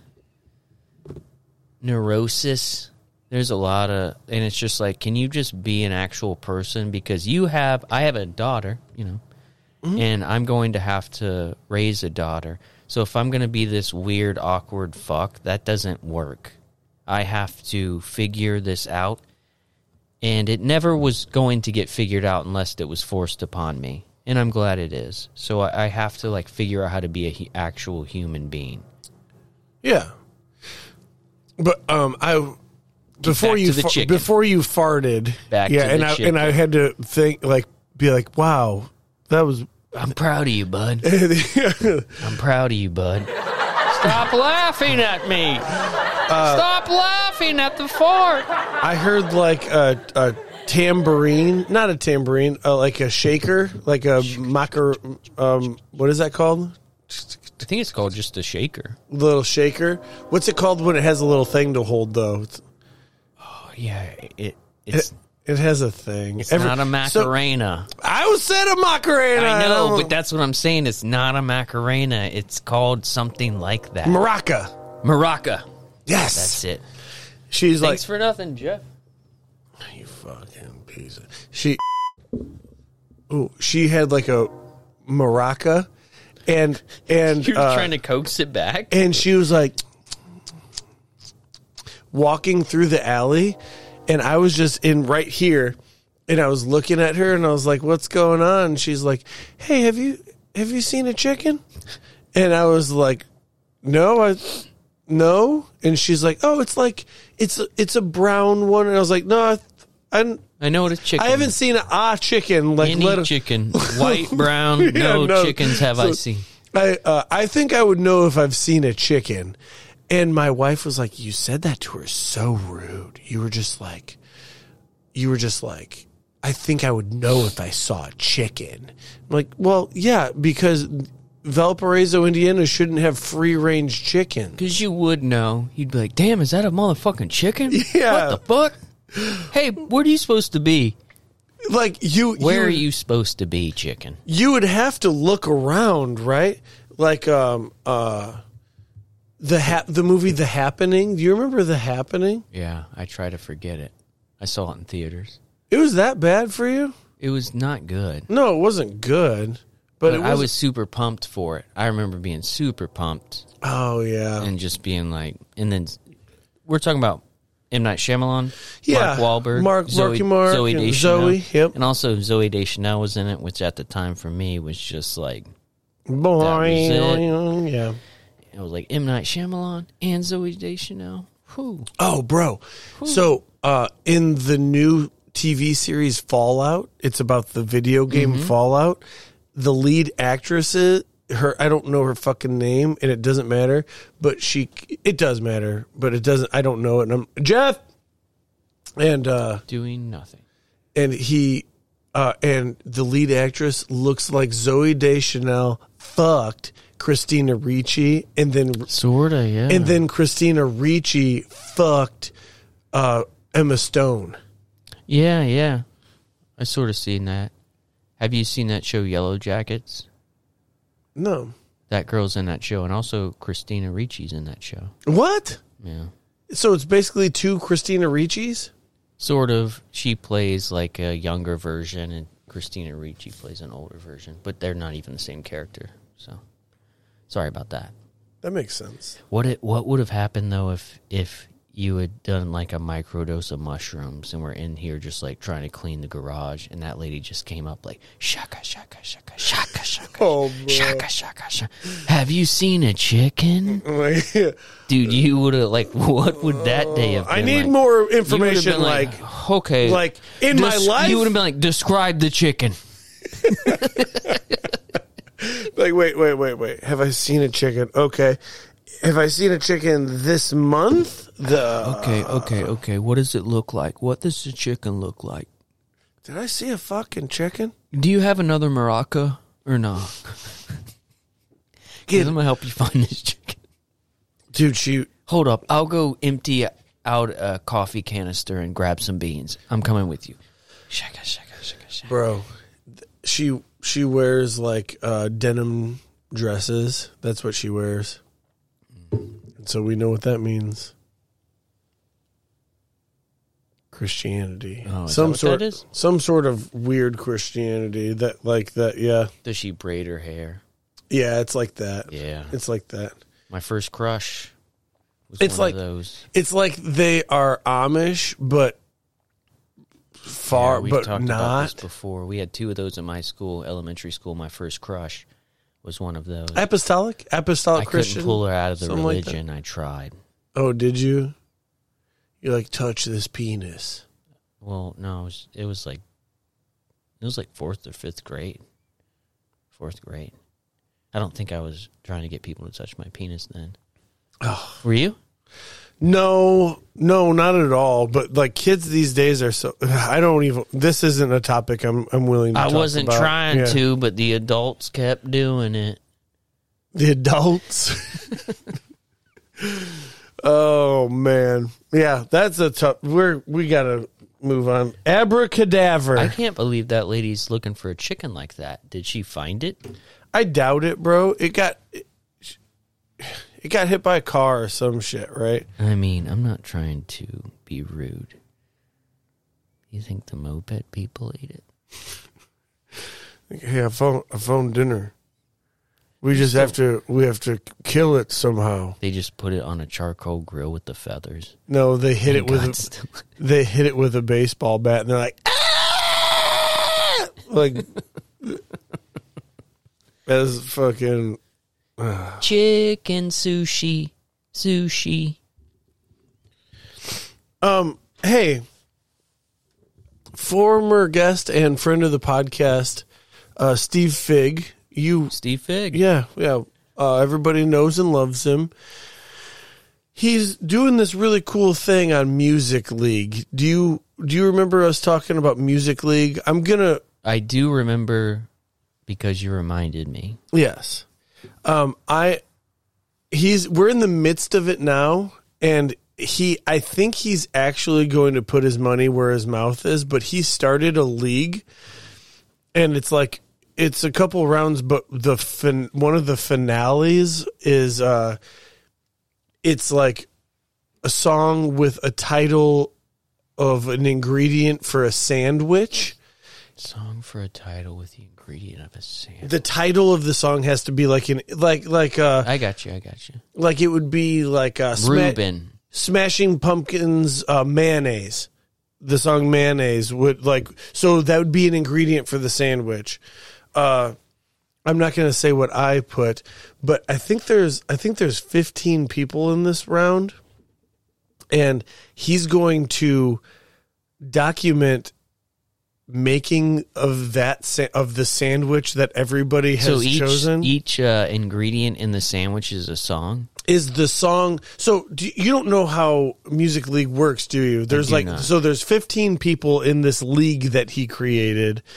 Neurosis. There's a lot of, and it's just like, can you just be an actual person? Because you have, I have a daughter, you know, Mm-hmm. and I'm going to have to raise a daughter. So if I'm going to be this weird, awkward fuck, that doesn't work. I have to figure this out, and it never was going to get figured out unless it was forced upon me, and I'm glad it is. So I, I have to like figure out how to be a he, actual human being. Yeah. But um I before back you to the fa- chicken. before you farted Back yeah to the and I chicken. and I had to think like be like wow that was I'm proud of you, bud. I'm proud of you, bud. Stop laughing at me. Stop laughing at the fart. I heard like a, a tambourine, not a tambourine, uh, like a shaker, like a macar um what is that called? I think it's called just a shaker. Little shaker. What's it called when it has a little thing to hold though? It's, Oh, yeah, it it's it, it has a thing. it's Every- not a so- Macarena. I was said a Macarena. I know, don't- but that's what I'm saying. It's not a Macarena. It's called something like that. Maraca. Maraca. Yes. That's it. She's Thanks like for nothing, Jeff. you fucking piece of she. Ooh, she had like a maraca, and and You're uh, trying to coax it back? and she was like walking through the alley, and I was just in right here, and I was looking at her, and I was like, "What's going on?" And she's like, "Hey, have you have you seen a chicken?" And I was like, "No, I." No, and she's like, "Oh, it's like it's it's a brown one," and I was like, "No, I, I, I know what a chicken I haven't is. seen a ah chicken like Any let a- chicken. White, brown, Yeah, no, no. chickens have I So- seen. I uh, I think I would know if I've seen a chicken." And my wife was like, "You said that to her so rude. You were just like, you were just like, I think I would know if I saw a chicken." I'm like, "Well, yeah, because Valparaiso, Indiana shouldn't have free range chicken." Because you would know. You'd be like, damn, is that a motherfucking chicken? Yeah. What the fuck? Hey, where are you supposed to be? Like you, Where you, are you supposed to be, chicken? you would have to look around, right? Like um uh the ha- the movie The Happening. Do you remember The Happening? Yeah, I try to forget it. I saw it in theaters. It was that bad for you? It was not good. No, it wasn't good. But, But it I was, was super pumped for it. I remember being super pumped Oh yeah. and just being like, and then we're talking about M. Night Shyamalan, Yeah, Mark Wahlberg, Mark- Zoe, Marky Mark, Zoe and Deschanel, Zoe, yep. and also Zoe Deschanel was in it, which at the time for me was just like, Boing. That Yeah. it was like M. Night Shyamalan and Zoe Deschanel. Whew. Oh, bro. So, uh, in the new T V series Fallout, it's about the video game Mm-hmm. Fallout. The lead actress, is, her, I don't know her fucking name, and it doesn't matter. But she, it does matter, but it doesn't. I don't know it. And I'm Jeff, and uh, Doing nothing. and he, uh, and the lead actress looks like Zoe Deschanel fucked Christina Ricci, and then Sorta, yeah. and then Christina Ricci fucked uh, Emma Stone. Yeah, yeah. I sort of seen that. Have you seen that show Yellow Jackets? No. That girl's in that show, and also Christina Ricci's in that show. What? Yeah. So it's basically two Christina Ricci's? Sort of. She plays like a younger version, and Christina Ricci plays an older version, but they're not even the same character. So, sorry about that. That makes sense. What it what would have happened though if if you had done like a microdose of mushrooms and we're in here just like trying to clean the garage, and that lady just came up like shaka shaka shaka shaka shaka Oh, bro. shaka shaka shaka. Have you seen a chicken? Dude, you would have like what would that day have been? I need like? more You would have information. been Like, okay, like in my life, you would have been like describe the chicken. like, wait, wait, wait, wait. Have I seen a chicken? Okay. Have I seen a chicken this month? The Okay, okay, okay. What does it look like? What does the chicken look like? Did I see a fucking chicken? Do you have another maraca or no? Kid. I'm gonna help you find this chicken. Dude, she Hold up, I'll go empty out a coffee canister and grab some beans. I'm coming with you. Shaka, shaka, shaka, shaka. bro, she she wears like uh, denim dresses. That's what she wears. And so we know what that means. Christianity. Oh, is some that what sort that is? some sort of weird Christianity that like that yeah. Does she braid her hair? Yeah, it's like that. Yeah. It's like that. My first crush was It's one like of those. It's like they are Amish but far Yeah, we've but talked about this not before. We had two of those in my school, elementary school. My first crush was one of those. apostolic apostolic I Christian. couldn't pull her out of the Something like that. religion. I tried. Oh, did you? You like touch this penis? Well, no, it was, it was like it was like fourth or fifth grade. Fourth grade. I don't think I was trying to get people to touch my penis then. Oh. Were you? No, no, not at all. But like kids these days are so. I don't even. This isn't a topic I'm I'm willing to I talk wasn't about. trying Yeah. to, but the adults kept doing it. The adults. Oh man, yeah, that's a tough. We're we gotta move on. Abracadabra. I I, can't believe that lady's looking for a chicken like that. Did she find it? doubt it, bro. It got it, it got hit by a car or some shit, right? I mean, I'm not trying to be rude. You think the moped people ate it? Hey, I found I found dinner. We just have to we have to kill it somehow. They just put it on a charcoal grill with the feathers. No, they hit it with God, a, still- they hit it with a baseball bat, and they're like, ah! like as fucking. chicken sushi, sushi. Um. Hey, former guest and friend of the podcast, uh, Steve Fig. You, Steve Fig. yeah, yeah. Uh, everybody knows and loves him. He's doing this really cool thing on Music League. Do you do you remember us talking about Music League? I'm gonna. I do remember because you reminded me. Yes. Um, I, he's, we're in the midst of it now, and he, I think he's actually going to put his money where his mouth is, but he started a league, and it's like, it's a couple rounds, but the fin, one of the finales is, uh, it's like a song with a title of an ingredient for a sandwich. Song for a title with the ingredient of a sandwich. The title of the song has to be like an like like uh I got you. I got you. like it would be like uh sma- Reuben. Smashing Pumpkins uh, mayonnaise. The song mayonnaise would like so that would be an ingredient for the sandwich. Uh, I'm not going to say what I put, but I think there's I think there's fifteen people in this round, and he's going to document making of that sa- of the sandwich that everybody has So each chosen. each uh, ingredient in the sandwich is a song. Is the song so do, you don't know how Music League works, do you? There's do like not. so there's fifteen people in this league that he created,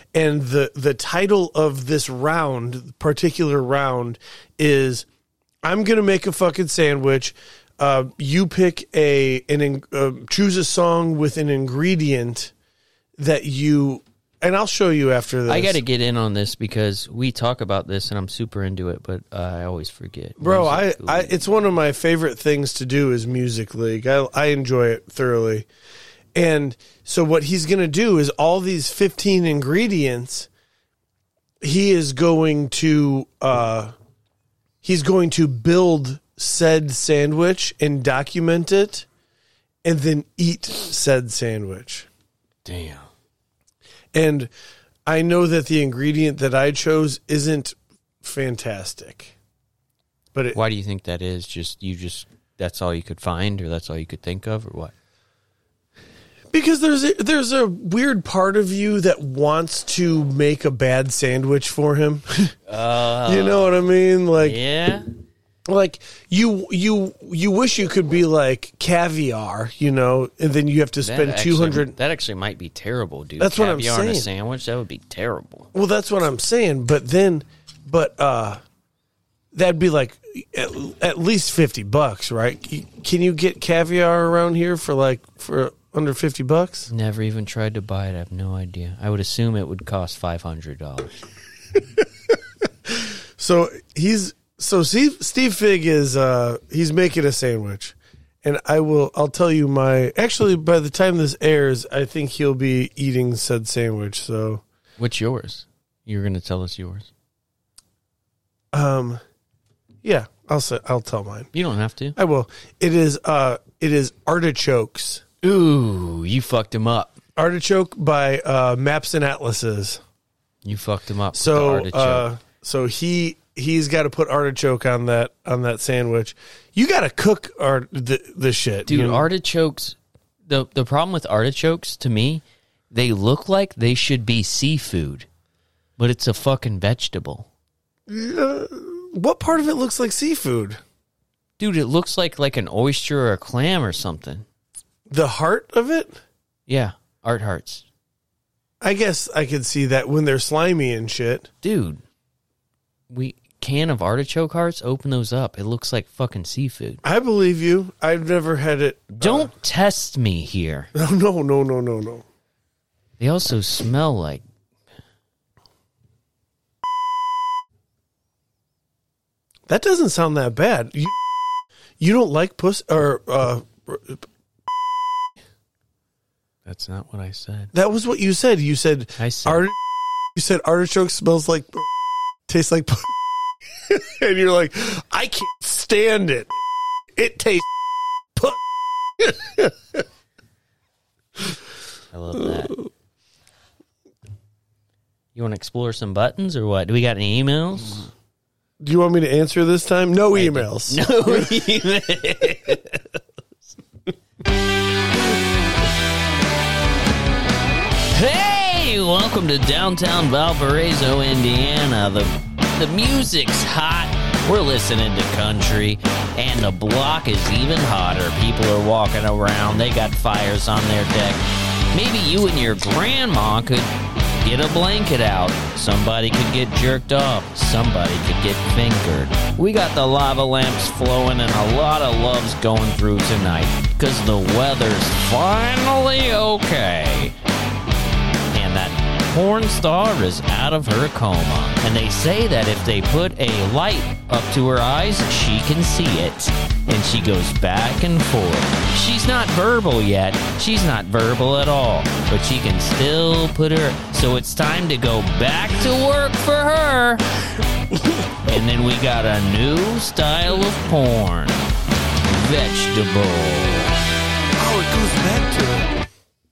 And the the title of this round, particular round, is I'm gonna make a fucking sandwich. Uh, you pick a an uh, choose a song with an ingredient that you, and I'll show you after this. I got to get in on this because we talk about this and I'm super into it, but uh, I always forget. Bro, I, Music I League. it's one of my favorite things to do is Music League. I I enjoy it thoroughly. And so what he's going to do is all these fifteen ingredients, he is going to uh, he's going to build said sandwich and document it and then eat said sandwich. Damn. And I know that the ingredient that I chose isn't fantastic. But it, Why do you think that is? Just you just that's all you could find, or that's all you could think of, or what? because there's a, there's a weird part of you that wants to make a bad sandwich for him. Uh, You know what I mean? Like yeah. like you you you wish you could be like Caviar, you know, and then you have to That spend actually- two hundred. That actually might be terrible, dude. That's what I'm Caviar in a saying. sandwich, that would be terrible. Well, that's what I'm saying. But then, but uh, that'd be like at, at least fifty bucks, right? Can you get caviar around here for like for under fifty bucks? Never even tried to buy it. I have no idea. I would assume it would cost five hundred dollars. So he's so Steve, Steve Fig is uh, he's making a sandwich, and I will I'll tell you my actually by the time this airs, I think he'll be eating said sandwich. So What's yours? You're going to tell us yours. um, yeah, I'll say I'll tell mine. You don't have to. I will. It is uh, it is artichokes. Ooh, you fucked him up. Artichoke by uh, Maps and Atlases. You fucked him up. So, with the artichoke. uh, so he he's got to put artichoke on that on that sandwich. You got to cook art the the shit, Dude, you know? artichokes. The the problem with artichokes to me, they look like they should be seafood, but it's a fucking vegetable. Uh, what part of it looks like seafood? Dude, it looks like like an oyster or a clam or something. The heart of it? Yeah, art hearts. I guess I could see that when they're slimy and shit. Dude, we can of artichoke hearts, open those up. It looks like fucking seafood. I believe you. I've never had it. Don't test me here. Uh, no, no, no, no, no. They also smell like That doesn't sound that bad. You, you don't like puss or uh, That's not what I said. that was what you said. You said I said Art, you said artichoke smells like, tastes like, and you're like, I can't stand it. It tastes. I love that. You want to explore some buttons or what? Do we got any emails? Do you want me to answer this time? No emails. No emails. Hey, welcome to downtown Valparaiso, Indiana. The the music's hot. We're listening to country, and the block is even hotter. People are walking around. They got fires on their deck. Maybe you and your grandma could get a blanket out. Somebody could get jerked off. Somebody could get fingered. We got the lava lamps flowing and a lot of love's going through tonight because the weather's finally okay. And that porn star is out of her coma. And they say that if they put a light up to her eyes, she can see it. And she goes back and forth. She's not verbal yet. She's not verbal at all. But she can still put her... So it's time to go back to work for her. And then we got a new style of porn. Vegetable. Oh, it goes back to it.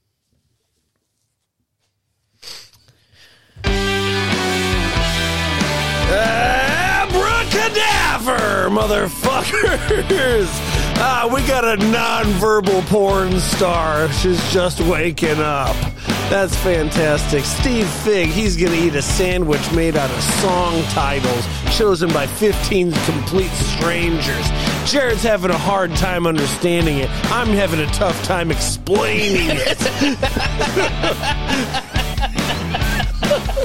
Abracadaver, motherfuckers! Ah, we got a non-verbal porn star. She's just waking up. That's fantastic. Steve Fig, he's gonna eat a sandwich made out of song titles chosen by fifteen complete strangers. Jared's having a hard time understanding it. I'm having a tough time explaining it.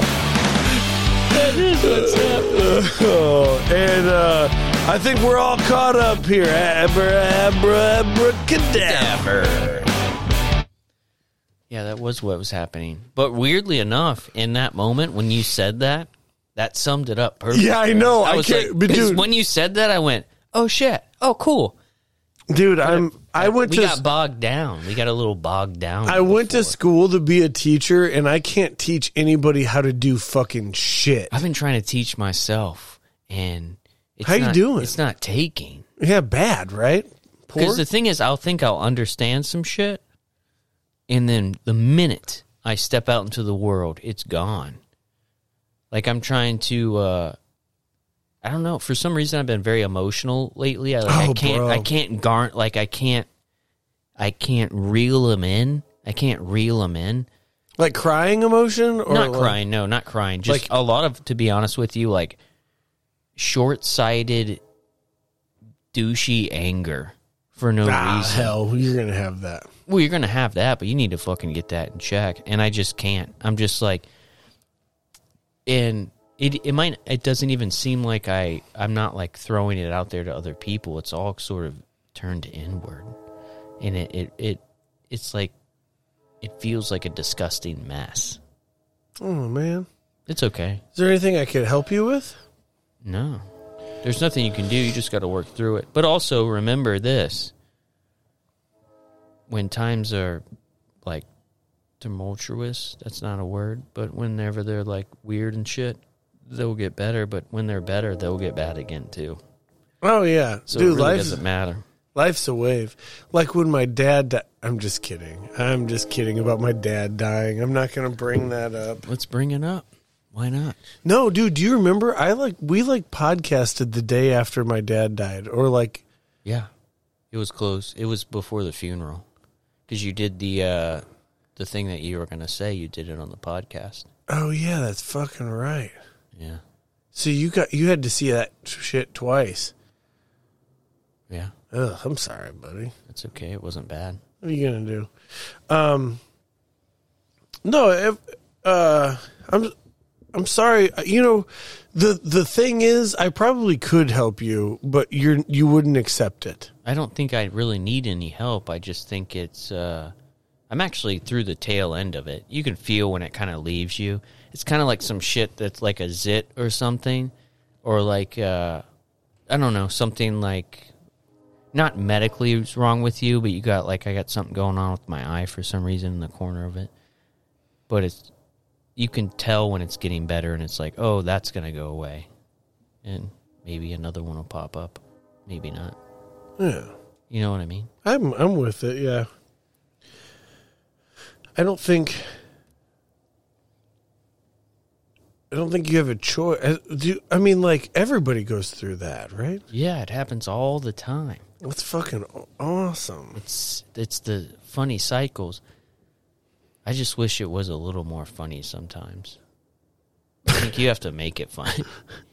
What's happening? Oh, and uh, I think we're all caught up here. Abra, abracadabra. Yeah, that was what was happening. But weirdly enough, in that moment when you said that, that summed it up perfectly. Yeah, I know. I I was can't, like, but 'cause dude, when you said that, I went, "Oh shit! Oh cool." dude, I'm. I went we to. got bogged down. We got a little bogged down. I went to before. school to be a teacher, and I can't teach anybody how to do fucking shit. I've been trying to teach myself, and it's How you not, doing? It's not taking. Yeah, bad, right? Poor. Because the thing is, I'll think I'll understand some shit, and then the minute I step out into the world, it's gone. Like I'm trying to, uh, I don't know. For some reason, I've been very emotional lately. I, like, Oh, I can't, bro. I can't garn, like I can't, I can't reel them in. I can't reel them in. Like crying emotion, or Not like- crying, no, not crying. Just Like- a lot of, to be honest with you, like short-sighted, douchey anger for no Ah, reason. hell, you're gonna have that. Well, you're going to have that, but you need to fucking get that in check. And I just can't. I'm just like, and it it might, it doesn't even seem like I, I'm not like throwing it out there to other people. It's all sort of turned inward. And it, it, it it's like, it feels like a disgusting mess. Oh man, It's okay. is there anything I could help you with? No. There's nothing you can do. You just got to work through it. But also remember this. When times are like tumultuous, that's not a word, but whenever they're like weird and shit, they'll get better. But when they're better, they'll get bad again too. Oh yeah, So dude, it really life's, doesn't matter. life's a wave. Like when my dad. Di- I'm just kidding. I'm just kidding about my dad dying. I'm not gonna bring that up. Let's bring it up. Why not? No, dude, do you remember? I like we like podcasted the day after my dad died, or like Yeah. It was close. It was before the funeral. Because you did the uh, the thing that you were going to say. You did it on the podcast. oh yeah, that's fucking right. Yeah. So you got you had to see that shit twice. Yeah. Ugh, I'm sorry, buddy. That's okay. It wasn't bad. What are you gonna do? Um, no, if, uh, I'm I'm sorry. You know, the the thing is, I probably could help you, but you're you wouldn't accept it. I don't think I really need any help. I just think it's, uh, I'm actually through the tail end of it. You can feel when it kind of leaves you. It's kind of like some shit that's like a zit or something, or like, uh, I don't know, something like, not medically is wrong with you, but you got like, I got something going on with my eye for some reason in the corner of it. But it's, you can tell when it's getting better and it's like, oh, that's going to go away. And maybe another one will pop up. Maybe not. Yeah, You know what I mean? I'm I'm with it. Yeah, I don't think I don't think you have a choice. Do you, I mean, like everybody goes through that, right? Yeah, it happens all the time. That's fucking awesome. It's it's the funny cycles. I just wish it was a little more funny sometimes. I think you have to make it funny.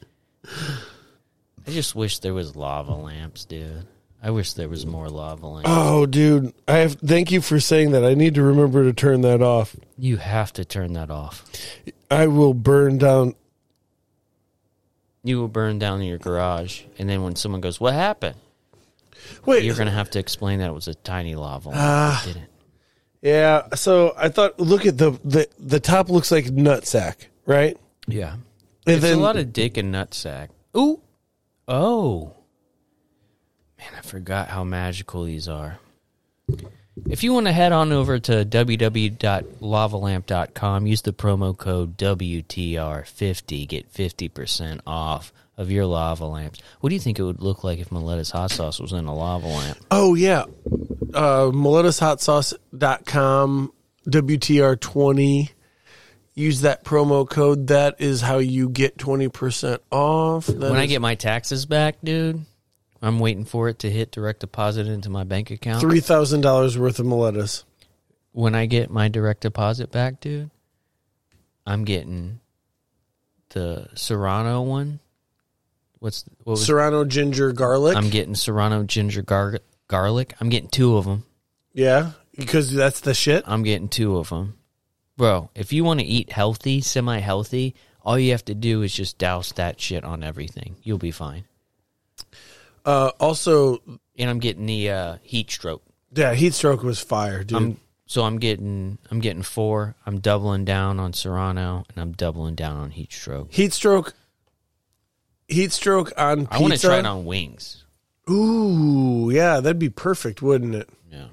I just wish there was lava lamps, dude. I wish there was more lava lamps. Oh, dude, I have. Thank you for saying that. I need to remember to turn that off. You have to turn that off. I will burn down. You will burn down your garage, and then when someone goes, "What happened?" Wait, You're gonna have to explain that it was a tiny lava lamp. Ah. It didn't. yeah. So I thought, look at the the the top looks like nutsack, right? Yeah. And It's then a lot of dick and nutsack. Ooh. Oh. Man, I forgot how magical these are. If you want to head on over to w w w dot lava lamp dot com, use the promo code W T R fifty, get fifty percent off of your lava lamps. What do you think it would look like if Miletta's hot sauce was in a lava lamp? oh yeah, uh, Miletta's Hot Sauce dot com W T R twenty. Use that promo code. That is how you get twenty percent off. That When I is get my taxes back, dude, I'm waiting for it to hit direct deposit into my bank account. three thousand dollars worth of Miletta's. When I get my direct deposit back, dude, I'm getting the Serrano one. What's what was? Serrano ginger garlic. I'm getting Serrano ginger gar- garlic. I'm getting two of them. yeah, because that's the shit. I'm getting two of them, bro. If you want to eat healthy, semi-healthy, All you have to do is just douse that shit on everything. You'll be fine. Uh, also, and I'm getting the uh, heat stroke. Yeah, heat stroke was fire, dude. I'm, so I'm getting I'm getting four. I'm doubling down on Serrano, and I'm doubling down on heat stroke. Heat stroke. Heat stroke on pizza. I want to try it on wings. Ooh, yeah, that'd be perfect, wouldn't it? Yeah.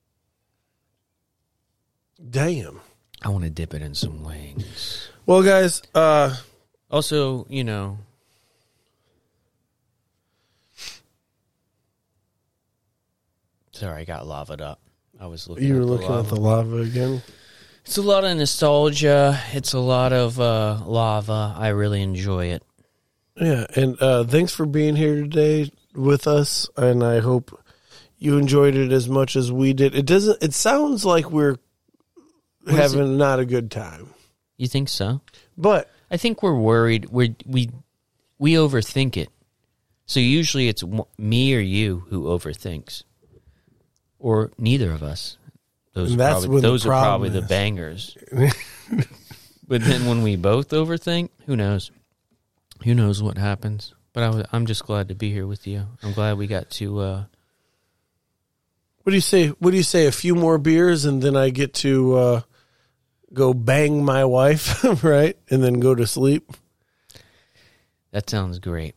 Damn. I want to dip it in some wings. Well, guys, uh, also, you know. Sorry, I got lava'd up. I was looking. You were at the looking lava. at the lava again. It's a lot of nostalgia. It's a lot of uh, lava. I really enjoy it. Yeah, and uh, thanks for being here today with us. And I hope you enjoyed it as much as we did. It doesn't. It sounds like we're What having not a good time. You think so? But I think we're worried. We we we overthink it. So usually it's w- me or you who overthinks. Or neither of us. Those And are that's probably, when the those are probably problem the is. bangers. But then when we both overthink, who knows? Who knows what happens? But I was, I'm just glad to be here with you. I'm glad we got to. Uh, what do you say? What do you say? A few more beers, and then I get to uh, go bang my wife, right? And then go to sleep. that sounds great.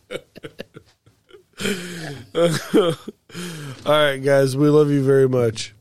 All right, guys, we love you very much.